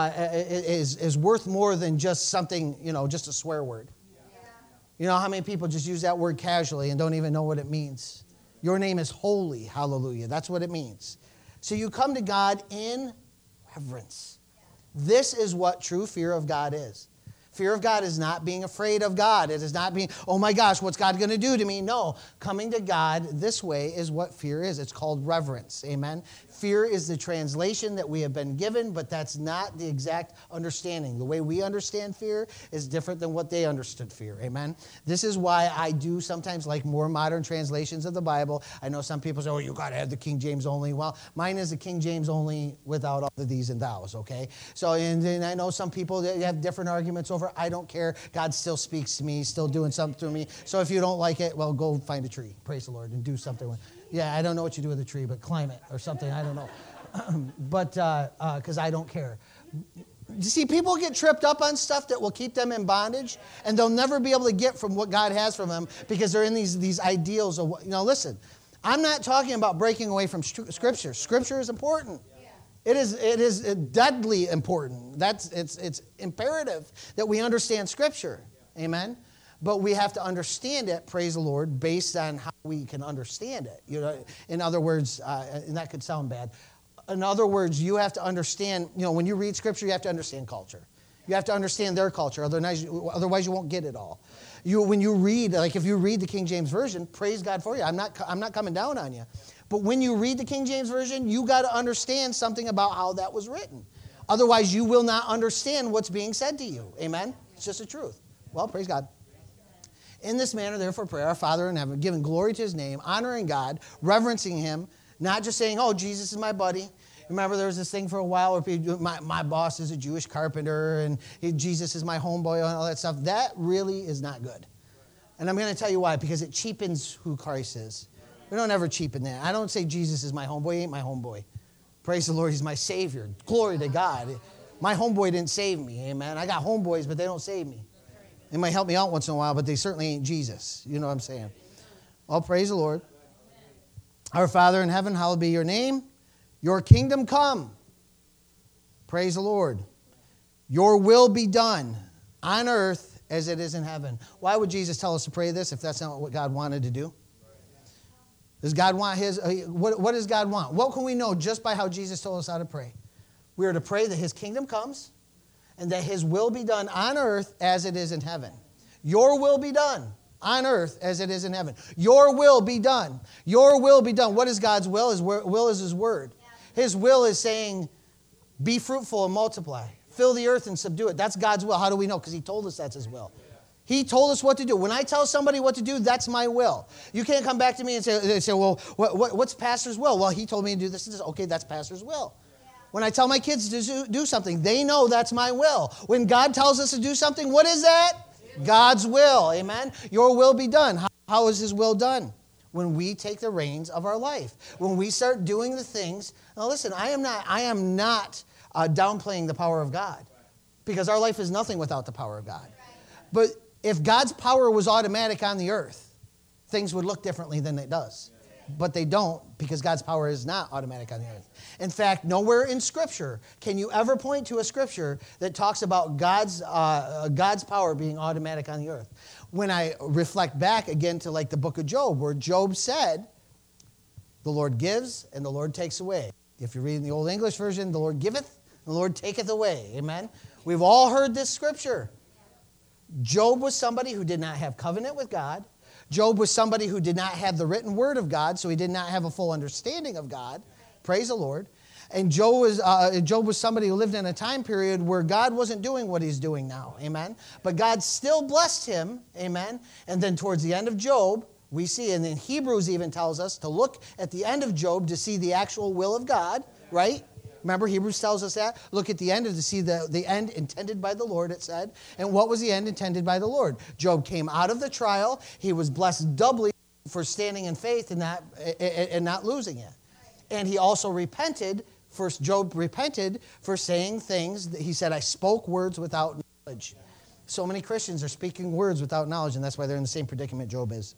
Speaker 1: is worth more than just something, just a swear word. You know how many people just use that word casually and don't even know what it means? Your name is holy, hallelujah. That's what it means. So you come to God in reverence. This is what true fear of God is. Fear of God is not being afraid of God. It is not being, oh my gosh, what's God going to do to me? No, coming to God this way is what fear is. It's called reverence. Amen. Fear is the translation that we have been given, but that's not the exact understanding. The way we understand fear is different than what they understood fear. Amen. This is why I do sometimes like more modern translations of the Bible. I know some people say, oh, you got to have the King James only. Well, mine is the King James only without all the these and thous, okay? So, and then I know some people that have different arguments over, I don't care. God still speaks to me. He's still doing something through me. So if you don't like it, well, go find a tree. Praise the Lord and do something with it. Yeah, I don't know what you do with a tree, but climb it or something. I don't know. But because I don't care. You see, people get tripped up on stuff that will keep them in bondage, and they'll never be able to get from what God has from them because they're in these ideals of what, listen, I'm not talking about breaking away from Scripture. Scripture is important. It is deadly important. It's imperative that we understand Scripture. Amen. But we have to understand it, praise the Lord, based on how we can understand it. In other words, and that could sound bad. In other words, you have to understand, when you read Scripture, you have to understand culture. You have to understand their culture. Otherwise, you won't get it all. When you read, like if you read the King James Version, praise God for you. I'm not coming down on you. But when you read the King James Version, you got to understand something about how that was written. Otherwise, you will not understand what's being said to you. Amen? It's just the truth. Well, praise God. In this manner, therefore, pray, our Father in heaven, giving glory to his name, honoring God, reverencing him, not just saying, oh, Jesus is my buddy. Remember, there was this thing for a while where my boss is a Jewish carpenter and Jesus is my homeboy and all that stuff. That really is not good. And I'm going to tell you why, because it cheapens who Christ is. We don't ever cheapen that. I don't say Jesus is my homeboy. He ain't my homeboy. Praise the Lord, he's my Savior. Glory to God. My homeboy didn't save me, amen. I got homeboys, but they don't save me. They might help me out once in a while, but they certainly ain't Jesus. You know what I'm saying? Oh, praise the Lord. Our Father in heaven, hallowed be your name. Your kingdom come. Praise the Lord. Your will be done on earth as it is in heaven. Why would Jesus tell us to pray this if that's not what God wanted to do? Does God want his, what does God want? What can we know just by how Jesus told us how to pray? We are to pray that his kingdom comes and that his will be done on earth as it is in heaven. Your will be done on earth as it is in heaven. Your will be done. Your will be done. What is God's will? His will is his word. His will is saying, be fruitful and multiply. Fill the earth and subdue it. That's God's will. How do we know? Because he told us that's his will. He told us what to do. When I tell somebody what to do, that's my will. You can't come back to me and say well, what's pastor's will? Well, he told me to do this and this. Okay, that's pastor's will. When I tell my kids to do something, they know that's my will. When God tells us to do something, what is that? God's will. Amen? Your will be done. How is his will done? When we take the reins of our life. When we start doing the things. Now listen, I am not downplaying the power of God. Because our life is nothing without the power of God. But if God's power was automatic on the earth, things would look differently than it does. But they don't, because God's power is not automatic on the earth. In fact, nowhere in Scripture can you ever point to a Scripture that talks about God's power being automatic on the earth. When I reflect back again to like the book of Job, where Job said, the Lord gives and the Lord takes away. If you read in the Old English version, the Lord giveth, the Lord taketh away. Amen? We've all heard this Scripture. Job was somebody who did not have covenant with God. Job was somebody who did not have the written word of God, so he did not have a full understanding of God. Praise the Lord. And Job was somebody who lived in a time period where God wasn't doing what he's doing now. Amen. But God still blessed him. Amen. And then towards the end of Job, we see, and then Hebrews even tells us to look at the end of Job to see the actual will of God, right? Remember, Hebrews tells us that. Look at the end to see the end intended by the Lord, it said. And what was the end intended by the Lord? Job came out of the trial. He was blessed doubly for standing in faith and not losing it. And he also repented. First, Job repented for saying things. He said, I spoke words without knowledge. So many Christians are speaking words without knowledge, and that's why they're in the same predicament Job is.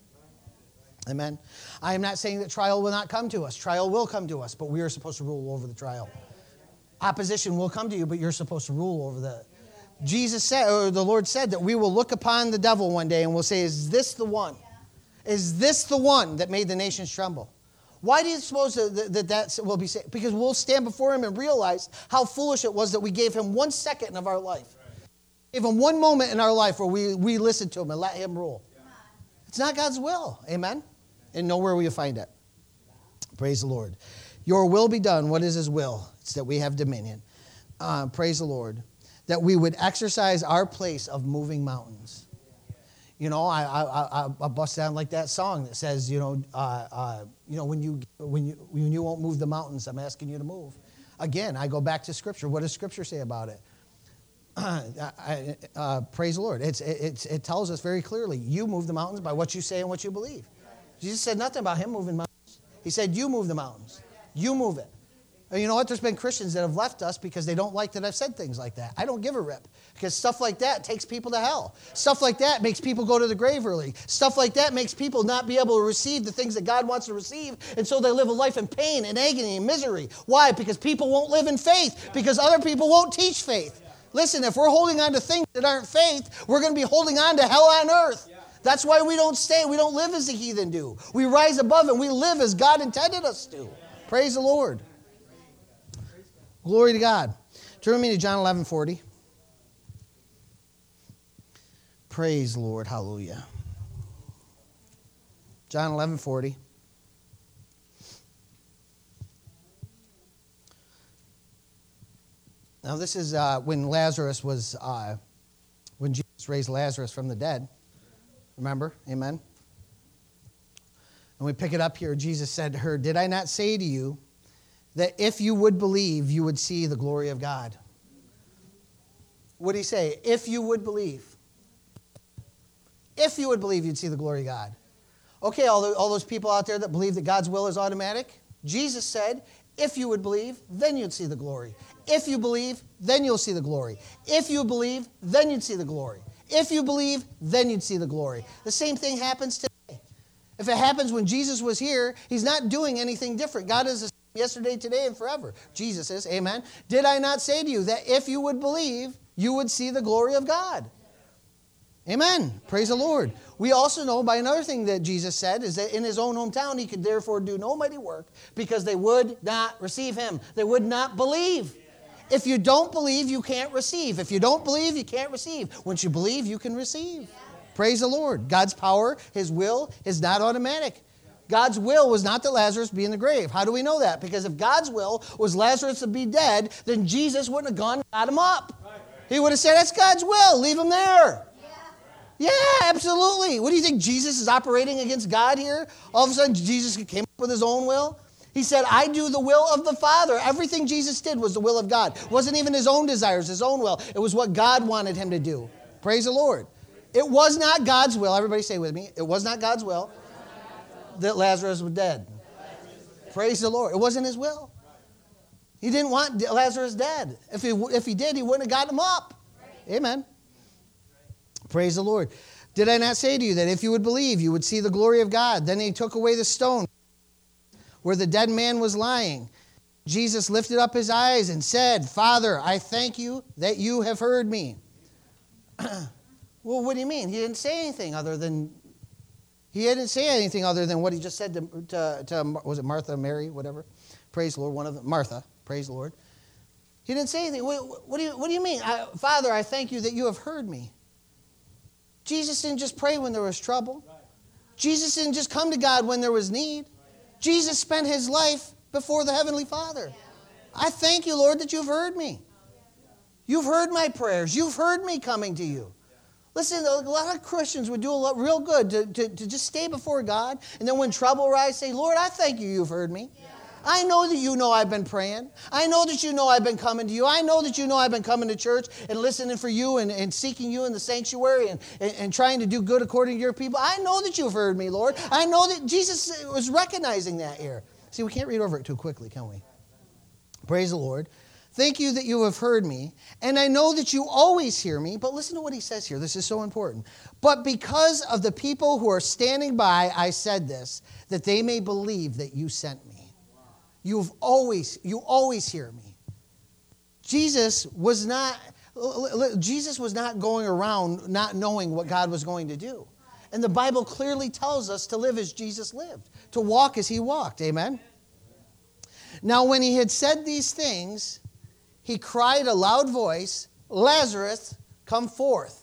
Speaker 1: Amen. I am not saying that trial will not come to us. Trial will come to us, but we are supposed to rule over the trial. Opposition will come to you, but you're supposed to rule over that. Jesus said, or the Lord said, that we will look upon the devil one day and we'll say, is this the one? Is this the one that made the nations tremble? Why do you suppose that will be said? Because we'll stand before him and realize how foolish it was that we gave him 1 second of our life. Gave him one moment in our life where we listened to him and let him rule. It's not God's will. Amen? And nowhere will you find it. Praise the Lord. Your will be done. What is his will? It's that we have dominion. Praise the Lord. That we would exercise our place of moving mountains. You know, I bust down like that song that says, when you won't move the mountains, I'm asking you to move. Again, I go back to Scripture. What does Scripture say about it? Praise the Lord. It tells us very clearly, you move the mountains by what you say and what you believe. Jesus said nothing about him moving mountains. He said, you move the mountains. You move it. And you know what? There's been Christians that have left us because they don't like that I've said things like that. I don't give a rip. Because stuff like that takes people to hell. Stuff like that makes people go to the grave early. Stuff like that makes people not be able to receive the things that God wants to receive. And so they live a life in pain and agony and misery. Why? Because people won't live in faith. Because other people won't teach faith. Listen, if we're holding on to things that aren't faith, we're going to be holding on to hell on earth. That's why we don't stay. We don't live as the heathen do. We rise above and we live as God intended us to. Praise the Lord. Glory to God. Turn with me to John 11:40. Praise the Lord. Hallelujah. John 11:40. Now this is when Lazarus was, when Jesus raised Lazarus from the dead. Remember? Amen. And we pick it up here. Jesus said to her, did I not say to you that if you would believe, you would see the glory of God? What did he say? If you would believe. If you would believe, you'd see the glory of God. Okay, all those people out there that believe that God's will is automatic, Jesus said, if you would believe, then you'd see the glory. If you believe, then you'll see the glory. If you believe, then you'd see the glory. If you believe, then you'd see the glory. The same thing happens today. If it happens when Jesus was here, he's not doing anything different. God is the same yesterday, today, and forever. Jesus is, amen. Did I not say to you that if you would believe, you would see the glory of God. Amen. Praise the Lord. We also know by another thing that Jesus said is that in his own hometown he could therefore do no mighty work because they would not receive him. They would not believe. If you don't believe, you can't receive. If you don't believe, you can't receive. Once you believe, you can receive. Praise the Lord. God's power, his will, is not automatic. God's will was not that Lazarus be in the grave. How do we know that? Because if God's will was Lazarus to be dead, then Jesus wouldn't have gone and got him up. He would have said, that's God's will. Leave him there. Yeah, absolutely. What do you think? Jesus is operating against God here? All of a sudden, Jesus came up with his own will? He said, I do the will of the Father. Everything Jesus did was the will of God. It wasn't even his own desires, his own will. It was what God wanted him to do. Praise the Lord. It was not God's will. Everybody say with me. It was not God's will that Lazarus was dead. Praise the Lord. It wasn't his will. He didn't want Lazarus dead. If he did, he wouldn't have gotten him up. Amen. Praise the Lord. Did I not say to you that if you would believe, you would see the glory of God? Then he took away the stone where the dead man was lying. Jesus lifted up his eyes and said, Father, I thank you that you have heard me. Well, what do you mean? He didn't say anything other than what he just said to was it Martha, Mary, whatever? Praise the Lord. One of them, Martha. Praise the Lord. He didn't say anything. What do you mean? Father, I thank you that you have heard me. Jesus didn't just pray when there was trouble. Jesus didn't just come to God when there was need. Jesus spent his life before the Heavenly Father. I thank you, Lord, that you've heard me. You've heard my prayers. You've heard me coming to you. Listen, a lot of Christians would do real good to just stay before God, and then when trouble arises, say, Lord, I thank you, you've heard me. I know that you know I've been praying. I know that you know I've been coming to you. I know that you know I've been coming to church and listening for you and seeking you in the sanctuary and trying to do good according to your people. I know that you've heard me, Lord. I know that Jesus was recognizing that here. See, we can't read over it too quickly, can we? Praise the Lord. Thank you that you have heard me, and I know that you always hear me. But listen to what he says here. This is so important. But because of the people who are standing by, I said this, that they may believe that you sent me. You always hear me. Jesus was not going around not knowing what God was going to do. And the Bible clearly tells us to live as Jesus lived, to walk as he walked. Amen? Now, when he had said these things, he cried a loud voice, Lazarus, come forth.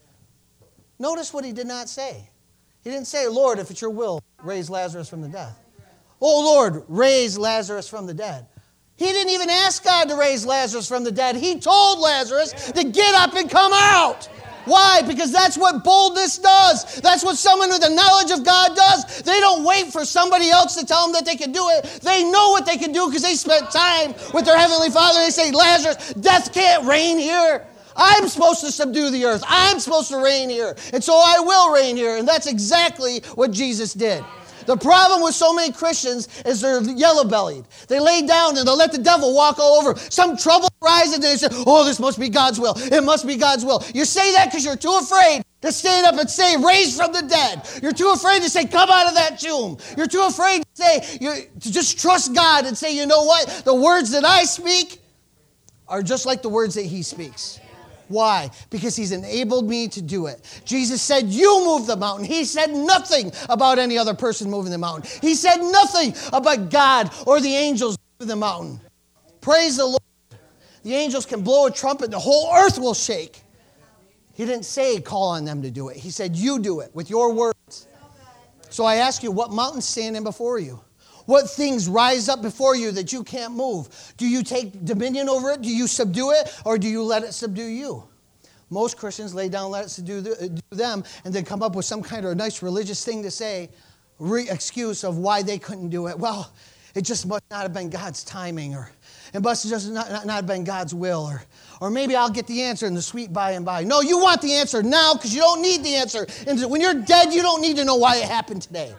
Speaker 1: Notice what he did not say. He didn't say, Lord, if it's your will, raise Lazarus from the dead. Oh, Lord, raise Lazarus from the dead. He didn't even ask God to raise Lazarus from the dead. He told Lazarus to get up and come out. Why? Because that's what boldness does. That's what someone with the knowledge of God does. They don't wait for somebody else to tell them that they can do it. They know what they can do because they spent time with their Heavenly Father. They say, Lazarus, death can't reign here. I'm supposed to subdue the earth. I'm supposed to reign here. And so I will reign here. And that's exactly what Jesus did. The problem with so many Christians is they're yellow-bellied. They lay down and they'll let the devil walk all over. Some trouble arises and they say, oh, this must be God's will. It must be God's will. You say that because you're too afraid to stand up and say, raise from the dead. You're too afraid to say, come out of that tomb. You're too afraid to say, to just trust God and say, you know what? The words that I speak are just like the words that he speaks. Why? Because he's enabled me to do it. Jesus said, you move the mountain. He said nothing about any other person moving the mountain. He said nothing about God or the angels moving the mountain. Praise the Lord. The angels can blow a trumpet. The whole earth will shake. He didn't say call on them to do it. He said you do it with your words. So I ask you, what mountains stand in before you? What things rise up before you that you can't move? Do you take dominion over it? Do you subdue it? Or do you let it subdue you? Most Christians lay down, let it subdue them, and then come up with some kind of nice religious thing to say, excuse of why they couldn't do it. Well, it just must not have been God's timing, or it must just not have been God's will, or maybe I'll get the answer in the sweet by and by. No, you want the answer now because you don't need the answer. And when you're dead, you don't need to know why it happened today.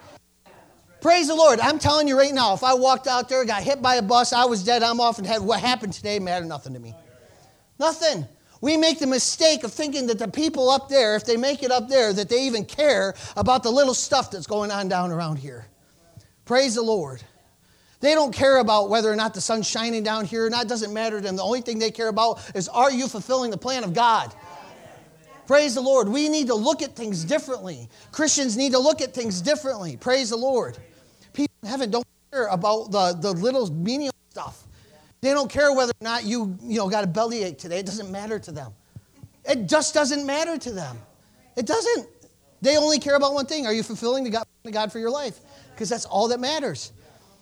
Speaker 1: Praise the Lord. I'm telling you right now, if I walked out there, got hit by a bus, I was dead, I'm off and had what happened today mattered nothing to me. Nothing. We make the mistake of thinking that the people up there, if they make it up there, that they even care about the little stuff that's going on down around here. Praise the Lord. They don't care about whether or not the sun's shining down here or not. It doesn't matter to them. The only thing they care about is, are you fulfilling the plan of God? Praise the Lord. We need to look at things differently. Christians need to look at things differently. Praise the Lord. People in heaven don't care about the little menial stuff. They don't care whether or not you got a bellyache today. It doesn't matter to them. It just doesn't matter to them. It doesn't. They only care about one thing. Are you fulfilling the God for your life? Because that's all that matters.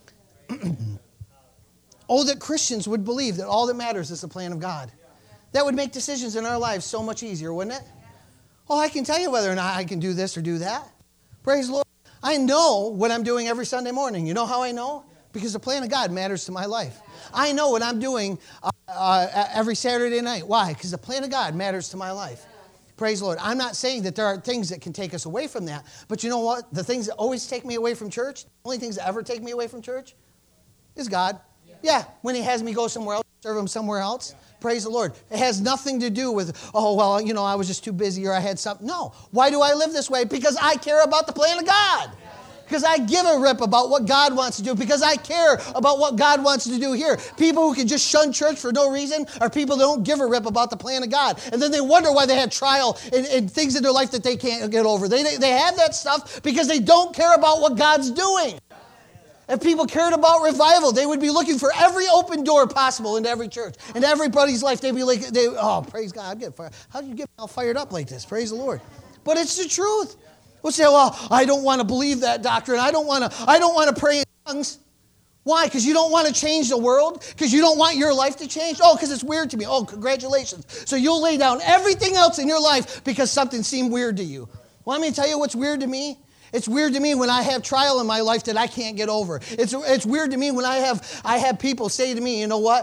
Speaker 1: Oh, that Christians would believe that all that matters is the plan of God. That would make decisions in our lives so much easier, wouldn't it? Oh, I can tell you whether or not I can do this or do that. Praise the Lord. I know what I'm doing every Sunday morning. You know how I know? Because the plan of God matters to my life. I know what I'm doing every Saturday night. Why? Because the plan of God matters to my life. Praise the Lord. I'm not saying that there are things that can take us away from that. But you know what? The things that always take me away from church, the only things that ever take me away from church is God. Yeah, when he has me go somewhere else, serve him somewhere else. Praise the Lord. It has nothing to do with, oh, well, I was just too busy or I had something. No. Why do I live this way? Because I care about the plan of God. Because I give a rip about what God wants to do. Because I care about what God wants to do here. People who can just shun church for no reason are people that don't give a rip about the plan of God. And then they wonder why they have trial and things in their life that they can't get over. They have that stuff because they don't care about what God's doing. If people cared about revival, they would be looking for every open door possible into every church. In everybody's life, they'd be like, oh, praise God. How do you get all fired up like this? Praise the Lord. But it's the truth. We'll say, well, I don't want to believe that doctrine. I don't want to pray in tongues. Why? Because you don't want to change the world? Because you don't want your life to change? Oh, because it's weird to me. Oh, congratulations. So you'll lay down everything else in your life because something seemed weird to you. Well, let me tell you what's weird to me. It's weird to me when I have trial in my life that I can't get over. It's weird to me when I have people say to me, you know what?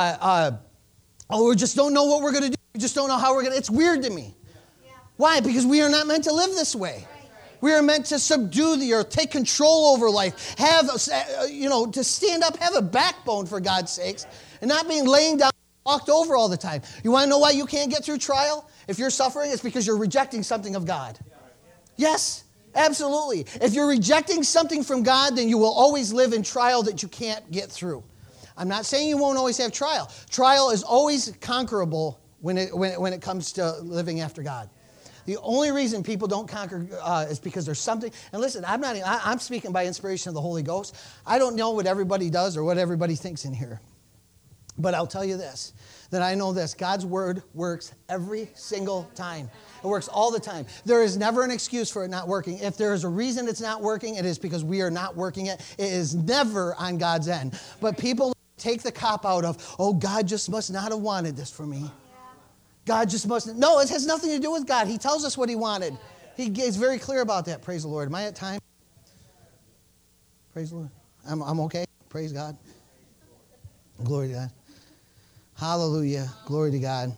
Speaker 1: We just don't know what we're going to do. We just don't know how we're going to. It's weird to me. Yeah. Why? Because we are not meant to live this way. We are meant to subdue the earth, take control over life, to stand up, have a backbone for God's sakes, and not being laying down, walked over all the time. You want to know why you can't get through trial? If you're suffering, it's because you're rejecting something of God. Yes. Absolutely. If you're rejecting something from God, then you will always live in trial that you can't get through. I'm not saying you won't always have trial. Trial is always conquerable when it comes to living after God. The only reason people don't conquer is because there's something. And listen, I'm speaking by inspiration of the Holy Ghost. I don't know what everybody does or what everybody thinks in here. But I'll tell you this, that I know this. God's word works every single time. It works all the time. There is never an excuse for it not working. If there is a reason it's not working, it is because we are not working it. It is never on God's end. But people take the cop out of, oh, God just must not have wanted this for me. God just must. No, it has nothing to do with God. He tells us what he wanted. He is very clear about that. Praise the Lord. Am I at time? Praise the Lord. I'm okay. Praise God. Glory to God. Hallelujah. Glory to God.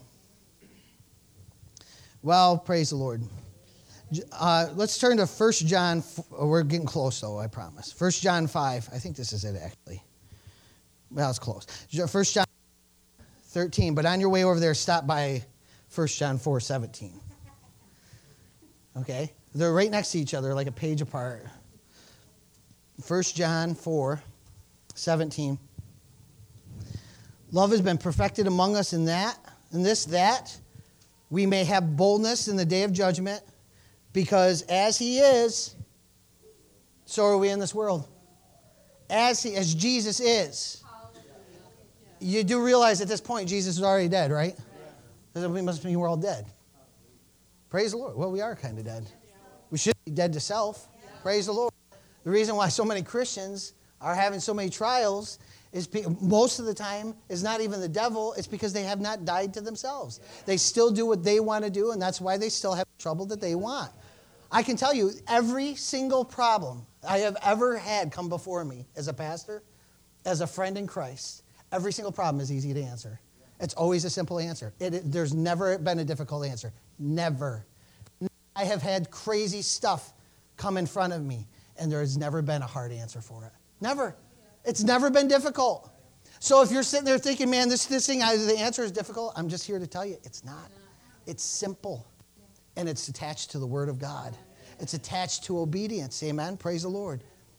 Speaker 1: Well, praise the Lord. Let's turn to 1 John. We're getting close, though, I promise. 1 John 5. I think this is it, actually. Well, it's close. 1 John 13. But on your way over there, stop by 1 John 4:17. Okay? They're right next to each other, like a page apart. 1 John 4:17. Love has been perfected among us in that we may have boldness in the day of judgment, because as he is, so are we in this world. As Jesus is. You do realize at this point Jesus is already dead, right? That must mean we're all dead. Praise the Lord. Well, we are kind of dead. We should be dead to self. Praise the Lord. The reason why so many Christians are having so many trials is most of the time is not even the devil. It's because they have not died to themselves. They still do what they want to do, and that's why they still have trouble that they want. I can tell you, every single problem I have ever had come before me as a pastor, as a friend in Christ, every single problem is easy to answer. It's always a simple answer. There's never been a difficult answer. Never. I have had crazy stuff come in front of me, and there has never been a hard answer for it. Never. It's never been difficult. So if you're sitting there thinking, man, this thing, the answer is difficult, I'm just here to tell you, it's not. It's simple. And it's attached to the Word of God. It's attached to obedience. Amen? Praise the Lord.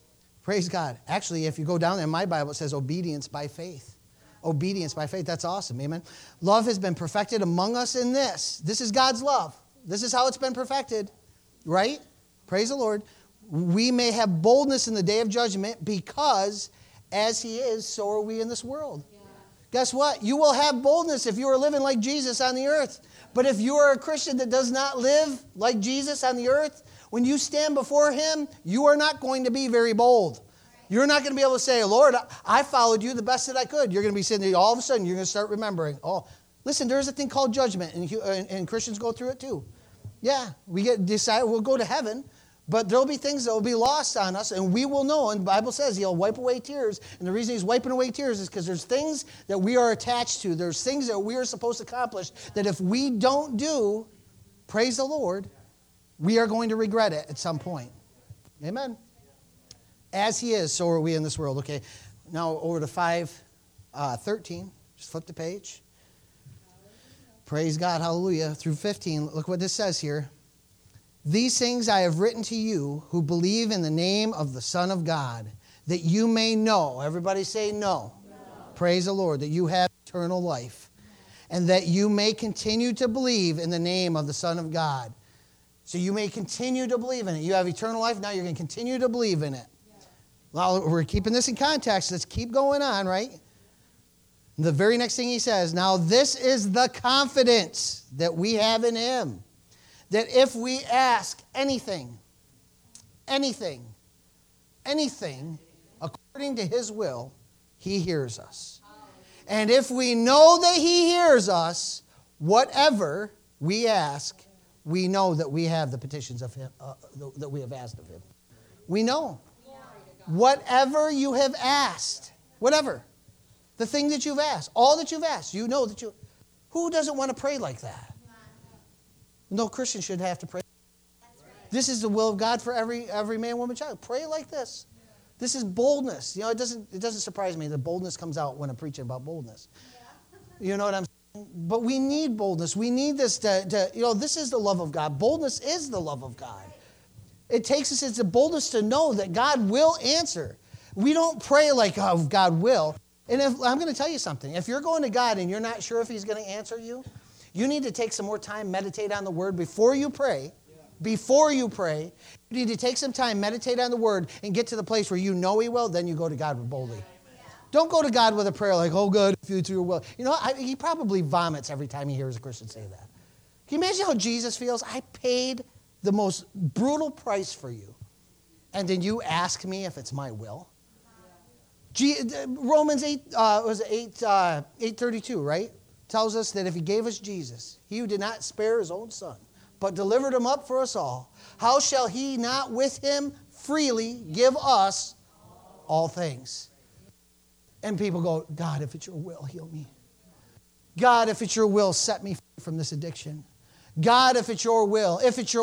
Speaker 1: Praise God. Actually, if you go down there in my Bible, it says obedience by faith. Obedience by faith. That's awesome. Amen. Love has been perfected among us in this. This is God's love. This is how it's been perfected. Right? Praise the Lord. We may have boldness in the day of judgment because as he is, so are we in this world. Yeah. Guess what? You will have boldness if you are living like Jesus on the earth. But if you are a Christian that does not live like Jesus on the earth, when you stand before him, you are not going to be very bold. You're not going to be able to say, Lord, I followed you the best that I could. You're going to be sitting there, all of a sudden, you're going to start remembering, oh, listen, there's a thing called judgment, and Christians go through it too. Yeah, we'll go to heaven, but there'll be things that will be lost on us, and we will know, and the Bible says he'll wipe away tears, and the reason he's wiping away tears is because there's things that we are attached to. There's things that we are supposed to accomplish that if we don't do, praise the Lord, we are going to regret it at some point. Amen. As he is, so are we in this world. Okay, now over to 5:13. Just flip the page. Praise God, hallelujah. Through 15, look what this says here. These things I have written to you who believe in the name of the Son of God, that you may know. Everybody say no. No. Praise the Lord, that you have eternal life, and that you may continue to believe in the name of the Son of God. So you may continue to believe in it. You have eternal life, now you're going to continue to believe in it. Well, we're keeping this in context. Let's keep going on, right? The very next thing he says, now this is the confidence that we have in him, that if we ask anything, according to his will, he hears us. And if we know that he hears us, whatever we ask, we know that we have the petitions of him, that we have asked of him. We know. Whatever you have asked, whatever, the thing that you've asked, all that you've asked, you know that you, who doesn't want to pray like that? No Christian should have to pray. This is the will of God for every man, woman, child. Pray like this. This is boldness. You know, it doesn't surprise me that boldness comes out when I'm preaching about boldness. You know what I'm saying? But we need boldness. We need this this is the love of God. Boldness is the love of God. It takes us, it's a boldness to know that God will answer. We don't pray like, oh, God will. And I'm going to tell you something. If you're going to God and you're not sure if he's going to answer you, you need to take some more time, meditate on the word before you pray. Before you pray, you need to take some time, meditate on the word, and get to the place where you know he will, then you go to God boldly. Don't go to God with a prayer like, oh, God, if you do your will. You know, he probably vomits every time he hears a Christian say that. Can you imagine how Jesus feels? I paid the most brutal price for you. And then you ask me if it's my will. Romans 8:32, right? Tells us that if he gave us Jesus, he who did not spare his own son, but delivered him up for us all, how shall he not with him freely give us all things? And people go, God, if it's your will, heal me. God, if it's your will, set me free from this addiction. God, if it's your will,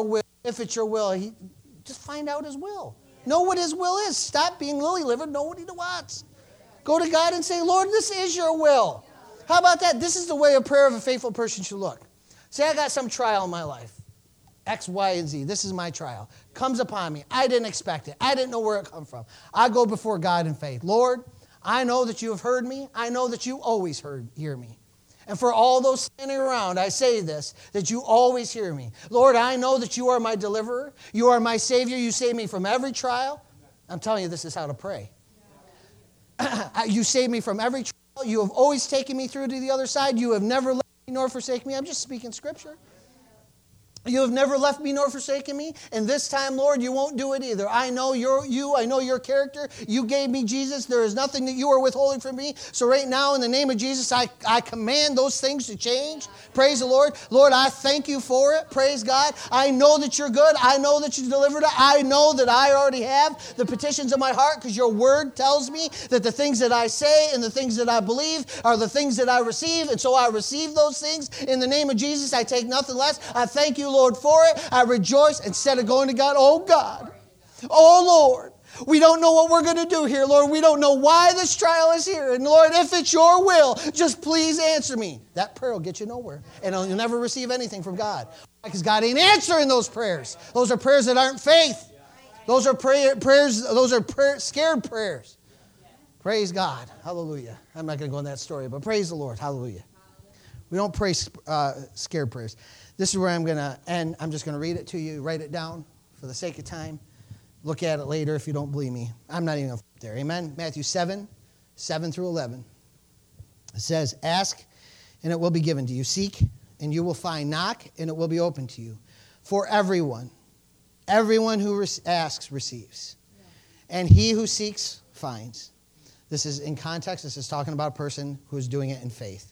Speaker 1: just find out his will. Know what his will is. Stop being lily-livered. Know what he wants. Go to God and say, Lord, this is your will. How about that? This is the way a prayer of a faithful person should look. Say I got some trial in my life. X, Y, and Z. This is my trial. Comes upon me. I didn't expect it. I didn't know where it come from. I go before God in faith. Lord, I know that you have heard me. I know that you always hear me. And for all those standing around, I say this, that you always hear me. Lord, I know that you are my deliverer. You are my Savior. You save me from every trial. I'm telling you, this is how to pray. You save me from every trial. You have always taken me through to the other side. You have never left me nor forsaken me. I'm just speaking Scripture. You have never left me nor forsaken me. And this time, Lord, you won't do it either. I know you. I know your character. You gave me Jesus. There is nothing that you are withholding from me. So right now, in the name of Jesus, I command those things to change. Praise the Lord. Lord, I thank you for it. Praise God. I know that you're good. I know that you delivered it. I know that I already have the petitions of my heart because your word tells me that the things that I say and the things that I believe are the things that I receive. And so I receive those things in the name of Jesus. I take nothing less. I thank you, Lord, for it. I rejoice instead of going to God, oh God, oh Lord, we don't know what we're going to do here, Lord. We don't know why this trial is here. And Lord, if it's your will, just please answer me. That prayer will get you nowhere. And you'll never receive anything from God. Because God ain't answering those prayers. Those are prayers that aren't faith. Those are prayers. Those are scared prayers. Praise God. Hallelujah. I'm not going to go in that story, but praise the Lord. Hallelujah. We don't pray scared prayers. This is where I'm going to end. I'm just going to read it to you. Write it down for the sake of time. Look at it later if you don't believe me. I'm not even going to put it there. Amen. Matthew 7 through 11. It says, ask and it will be given to you. Seek and you will find. Knock and it will be opened to you. For everyone who asks receives. And he who seeks finds. This is in context. This is talking about a person who is doing it in faith.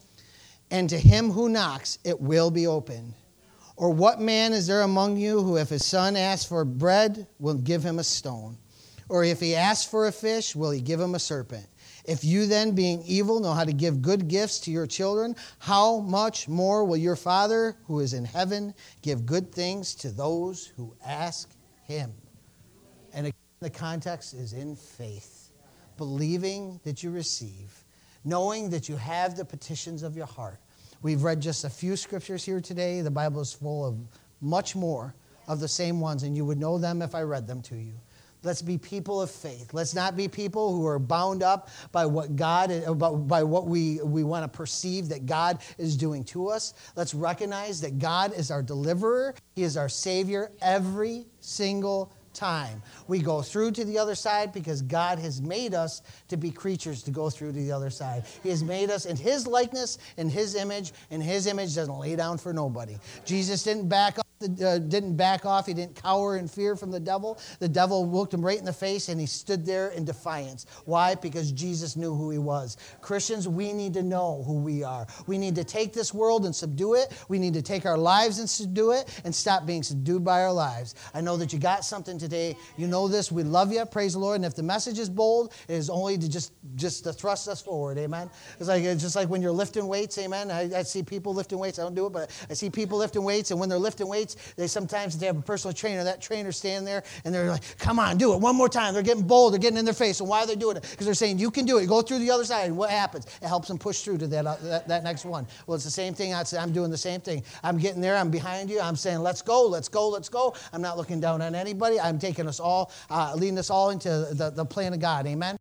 Speaker 1: And to him who knocks, it will be opened. Or what man is there among you who if his son asks for bread, will give him a stone? Or if he asks for a fish, will he give him a serpent? If you then, being evil, know how to give good gifts to your children, how much more will your Father who is in heaven give good things to those who ask him? And again, the context is in faith, believing that you receive, knowing that you have the petitions of your heart. We've read just a few scriptures here today. The Bible is full of much more of the same ones, and you would know them if I read them to you. Let's be people of faith. Let's not be people who are bound up by what by what we want to perceive that God is doing to us. Let's recognize that God is our deliverer. He is our Savior every single time. We go through to the other side because God has made us to be creatures to go through to the other side. He has made us in His likeness, in His image, and His image doesn't lay down for nobody. Jesus didn't back off. He didn't cower in fear from the devil. The devil looked him right in the face and he stood there in defiance. Why? Because Jesus knew who he was. Christians, we need to know who we are. We need to take this world and subdue it. We need to take our lives and subdue it and stop being subdued by our lives. I know that you got something today. You know this. We love you. Praise the Lord. And if the message is bold, it is only to just to thrust us forward. Amen. It's just like when you're lifting weights. Amen. I see people lifting weights. I don't do it, but I see people lifting weights, and when they're lifting weights, they have a personal trainer. That trainer standing there, and they're like, come on, do it one more time. They're getting bold. They're getting in their face. And why are they doing it? Because they're saying, you can do it. Go through the other side. And what happens? It helps them push through to that next one. Well, it's the same thing. I'm doing the same thing. I'm getting there. I'm behind you. I'm saying, let's go, let's go, let's go. I'm not looking down on anybody. I'm taking us all, leading us all into the plan of God. Amen?